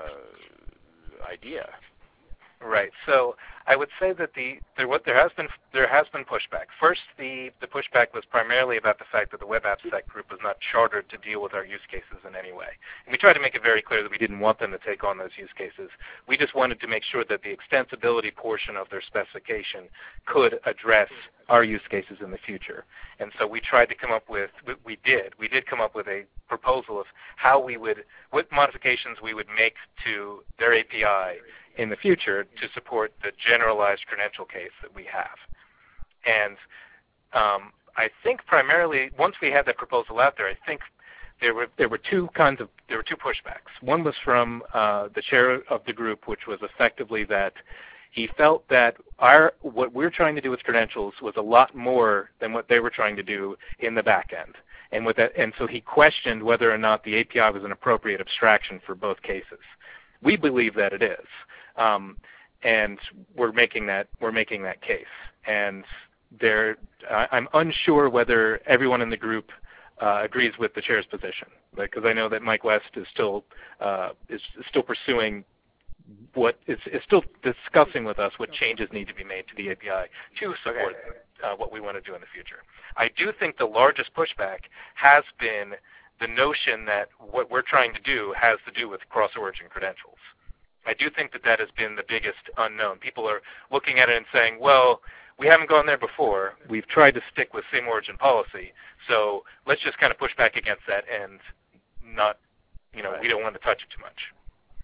Speaker 3: uh, idea?
Speaker 6: Right. So I would say that the there what there has been there has been pushback. First, the the pushback was primarily about the fact that the WebAppSec group was not chartered to deal with our use cases in any way. And we tried to make it very clear that we didn't want them to take on those use cases. We just wanted to make sure that the extensibility portion of their specification could address our use cases in the future. And so we tried to come up with we did we did come up with a proposal of how we would what modifications we would make to their A P I in the future to support the generalized credential case that we have. And um, I think primarily, once we had that proposal out there, I think there were there were two kinds of there were two pushbacks. One was from uh, the chair of the group, which was effectively that he felt that our what we're trying to do with credentials was a lot more than what they were trying to do in the back end. And with that, and so he questioned whether or not the A P I was an appropriate abstraction for both cases. We believe that it is. Um, and we're making that we're making that case. And there, I, I'm unsure whether everyone in the group uh, agrees with the chair's position, because I know that Mike West is still uh, is still pursuing what is, is still discussing with us what changes need to be made to the A P I to support uh, what we want to do in the future. I do think the largest pushback has been the notion that what we're trying to do has to do with cross-origin credentials. I do think that that has been the biggest unknown. People are looking at it and saying, well, we haven't gone there before. We've tried to stick with same origin policy, so let's just kind of push back against that and not, you know, we don't want to touch it too much.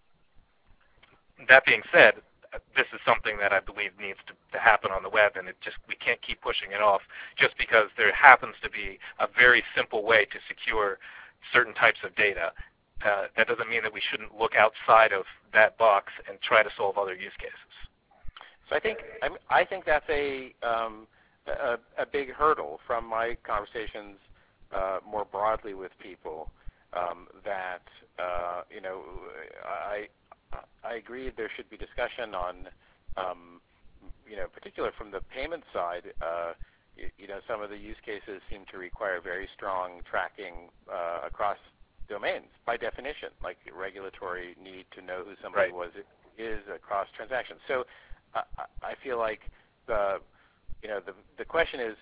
Speaker 6: That being said, this is something that I believe needs to, to happen on the web, and it just we can't keep pushing it off just because there happens to be a very simple way to secure certain types of data. Uh, that doesn't mean that we shouldn't look outside of that box and try to solve other use cases.
Speaker 3: So I think I'm, I think that's a, um, a a big hurdle from my conversations uh, more broadly with people. Um, that uh, you know, I I agree there should be discussion on um, you know, particular from the payment side. Uh, you, you know, some of the use cases seem to require very strong tracking uh, across domains by definition, like regulatory need to know who somebody
Speaker 6: Right.
Speaker 3: was is across transactions. So uh, I feel like the you know the the question is,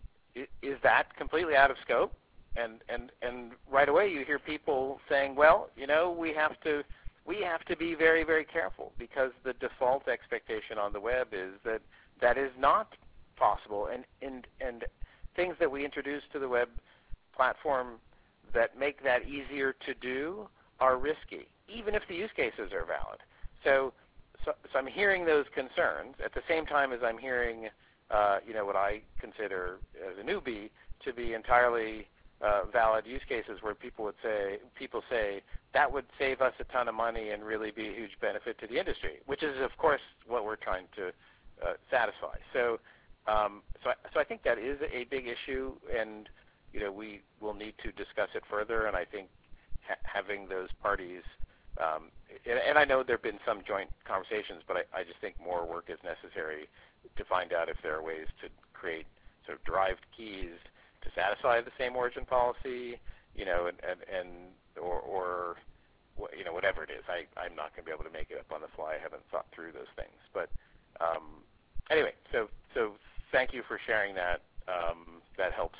Speaker 3: is that completely out of scope? And and and right away you hear people saying, well, you know, we have to we have to be very, very careful because the default expectation on the web is that that is not possible, and and and things that we introduce to the web platform that make that easier to do are risky, even if the use cases are valid. So, so, so I'm hearing those concerns at the same time as I'm hearing, uh, you know, what I consider as a newbie to be entirely uh, valid use cases where people would say, people say that would save us a ton of money and really be a huge benefit to the industry, which is of course what we're trying to uh, satisfy. So, um, so, I, so I think that is a big issue, and you know, we will need to discuss it further, and I think ha having those parties, um, and, and I know there have been some joint conversations, but I, I just think more work is necessary to find out if there are ways to create sort of derived keys to satisfy the same origin policy, you know, and, and, and or, or, you know, whatever it is. I, I'm not going to be able to make it up on the fly. I haven't thought through those things. But um, anyway, so, so thank you for sharing that. Um, that helps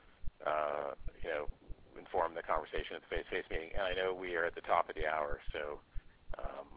Speaker 3: Uh, you know, inform the conversation at the face-to-face meeting. And I know we are at the top of the hour, so um,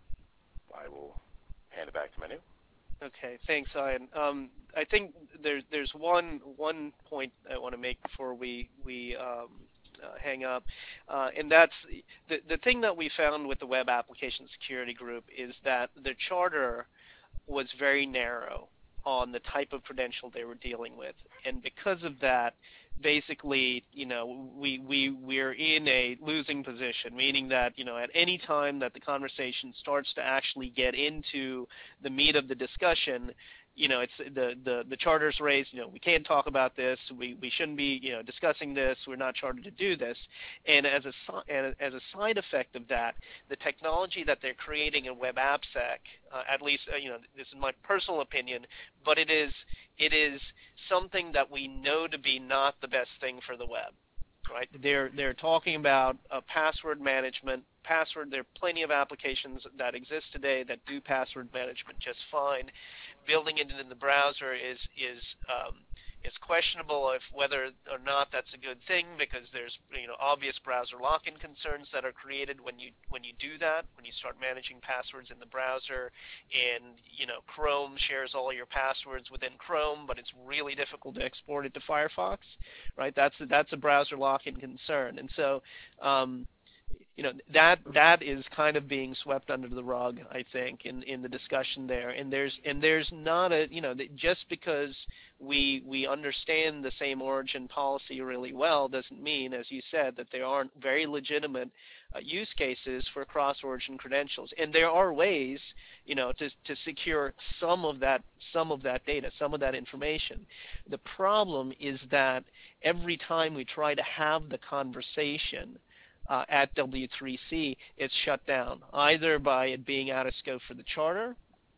Speaker 3: I will hand it back to Manu.
Speaker 1: Okay, thanks, Ian. Um, I think there's there's one one point I want to make before we we um, uh, hang up, uh, and that's the the thing that we found with the Web Application Security Group is that the charter was very narrow on the type of credential they were dealing with, and because of that, basically, you know, we we we're in a losing position, meaning that, you know, at any time that the conversation starts to actually get into the meat of the discussion, you know, it's the the the charter's raised, you know, we can't talk about this, we we shouldn't be, you know, discussing this, we're not chartered to do this, and as a as a side effect of that, the technology that they're creating in Web AppSec, uh, at least, uh, you know, this is my personal opinion, but it is it is something that we know to be not the best thing for the web, right? They're they're talking about uh, password management. Password. There are plenty of applications that exist today that do password management just fine. Building it in the browser is is um, is questionable if whether or not that's a good thing, because there's, you know, obvious browser lock-in concerns that are created when you when you do that, when you start managing passwords in the browser, and, you know, Chrome shares all your passwords within Chrome, but it's really difficult to export it to Firefox, right? That's that's a browser lock-in concern, and so um, you know, that that is kind of being swept under the rug, I think, in in the discussion there. And there's and there's not a, you know, just because we we understand the same origin policy really well doesn't mean, as you said, that there aren't very legitimate uh, use cases for cross-origin credentials. And there are ways, you know, to to secure some of that some of that data, some of that information. The problem is that every time we try to have the conversation Uh, at W three C, it's shut down, either by it being out of scope for the charter,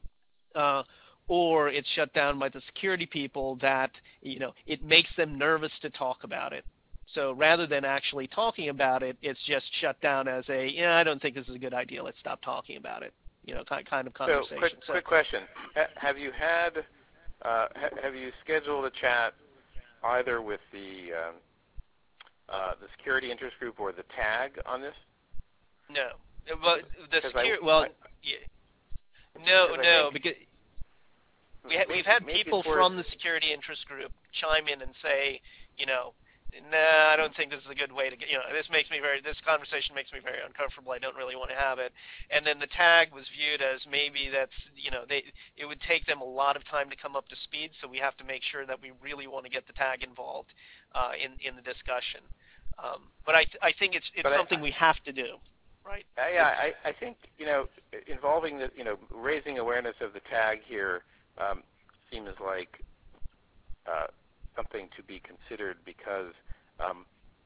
Speaker 1: uh, or it's shut down by the security people that, you know, it makes them nervous to talk about it. So rather than actually talking about it, it's just shut down as a, yeah, I don't think this is a good idea, let's stop talking about it, you know, kind of conversation.
Speaker 3: So, quick,
Speaker 1: so,
Speaker 3: quick question. Ha have you had, uh, ha have you scheduled a chat either with the um, Uh, the security interest group or the tag on this?
Speaker 1: No. Well, the security,
Speaker 3: I,
Speaker 1: well,
Speaker 3: I,
Speaker 1: yeah. no, no,
Speaker 3: think,
Speaker 1: because we ha we've had people from the security interest group chime in and say, you know, nah, I don't think this is a good way to get, you know, this makes me very, this conversation makes me very uncomfortable, I don't really want to have it. And then the tag was viewed as maybe that's, you know, they, it would take them a lot of time to come up to speed, so we have to make sure that we really want to get the tag involved uh, in, in the discussion. Um, but I, th I think it's, it's
Speaker 3: but
Speaker 1: something
Speaker 3: I,
Speaker 1: we have to do, right?
Speaker 3: Uh, yeah, I, I think, you know, involving the, you know, raising awareness of the tag here um, seems like uh, something to be considered, because um,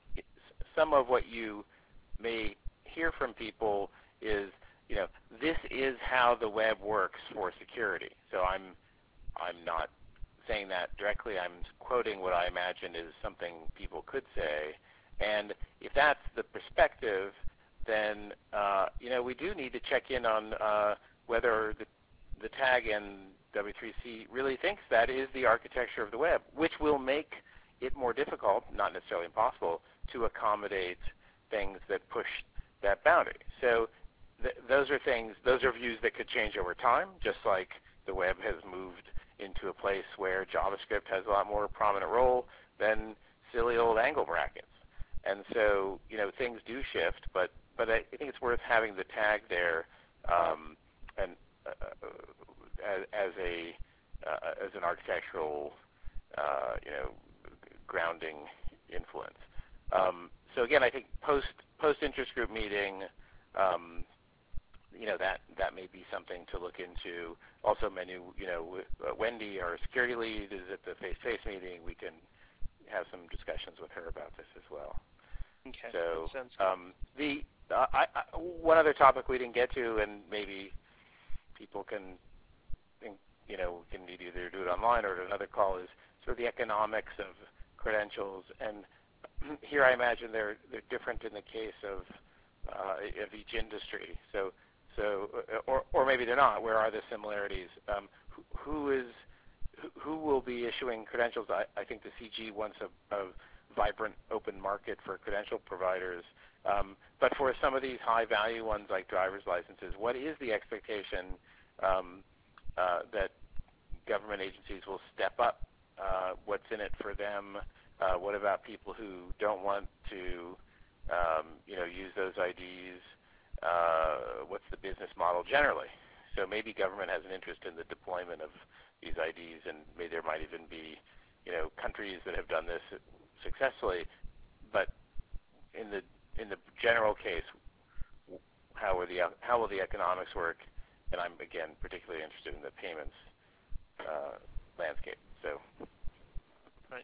Speaker 3: some of what you may hear from people is, you know, this is how the web works for security. So I'm, I'm not saying that directly. I'm quoting what I imagine is something people could say, And if that's the perspective, then uh, you know we do need to check in on uh, whether the, the tag and W three C really thinks that is the architecture of the web, which will make it more difficult, not necessarily impossible, to accommodate things that push that boundary. So th those are things, those are views that could change over time, just like the web has moved into a place where JavaScript has a lot more prominent role than silly old angle brackets. And so, you know, things do shift, but but I, I think it's worth having the tag there um, and uh, as, as a uh, as an architectural, uh, you know, grounding influence. Um, so again, I think post post interest group meeting, um, you know, that that may be something to look into. Also, Menu, you know, uh, Wendy, our security lead, is at the face-to-face meeting. We can have some discussions with her about this as well.
Speaker 1: Okay.
Speaker 3: So
Speaker 1: Sounds good.
Speaker 3: um, the uh, I, I, one other topic we didn't get to, and maybe people can think, you know, can either do it online or at another call, is sort of the economics of credentials. And here I imagine they're they're different in the case of uh, of each industry. So so or or maybe they're not. Where are the similarities? Um, who, who is who will be issuing credentials? I, I think the C G wants a, a vibrant open market for credential providers. Um, but for some of these high-value ones like driver's licenses, what is the expectation um, uh, that government agencies will step up? Uh, what's in it for them? Uh, what about people who don't want to, um, you know, use those I Ds? Uh, what's the business model generally? So maybe government has an interest in the deployment of these I Ds, and maybe there might even be, you know, countries that have done this successfully. But in the in the general case, how are the how will the economics work? And I'm again particularly interested in the payments uh, landscape. So.
Speaker 1: Right.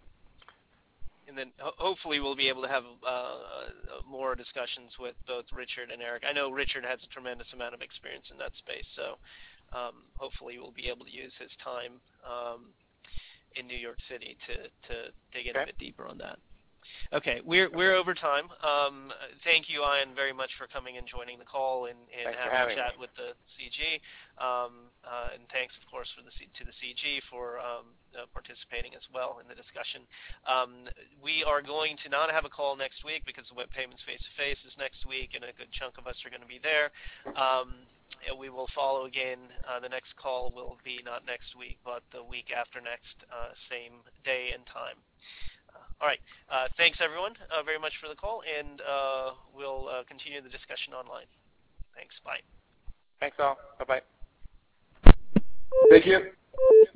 Speaker 1: And then ho hopefully we'll be able to have uh, more discussions with both Richard and Eric. I know Richard has a tremendous amount of experience in that space, so um, hopefully we'll be able to use his time um, in New York City to, to dig in
Speaker 3: Okay.
Speaker 1: a bit deeper on that. Okay, we're we're over time. Um, thank you, Ian, very much for coming and joining the call and, and
Speaker 3: Thanks for
Speaker 1: having a
Speaker 3: having
Speaker 1: chat
Speaker 3: me.
Speaker 1: with the C G. Um, uh, and thanks, of course, for the C to the C G for um, uh, participating as well in the discussion. Um, we are going to not have a call next week because the Web Payments Face-to-Face is next week, and a good chunk of us are going to be there. Um, we will follow again. Uh, the next call will be not next week, but the week after next, uh, same day and time. All right. Uh, thanks, everyone, uh, very much for the call, and uh, we'll uh, continue the discussion online. Thanks. Bye.
Speaker 3: Thanks all. Bye-bye.
Speaker 5: Thank you.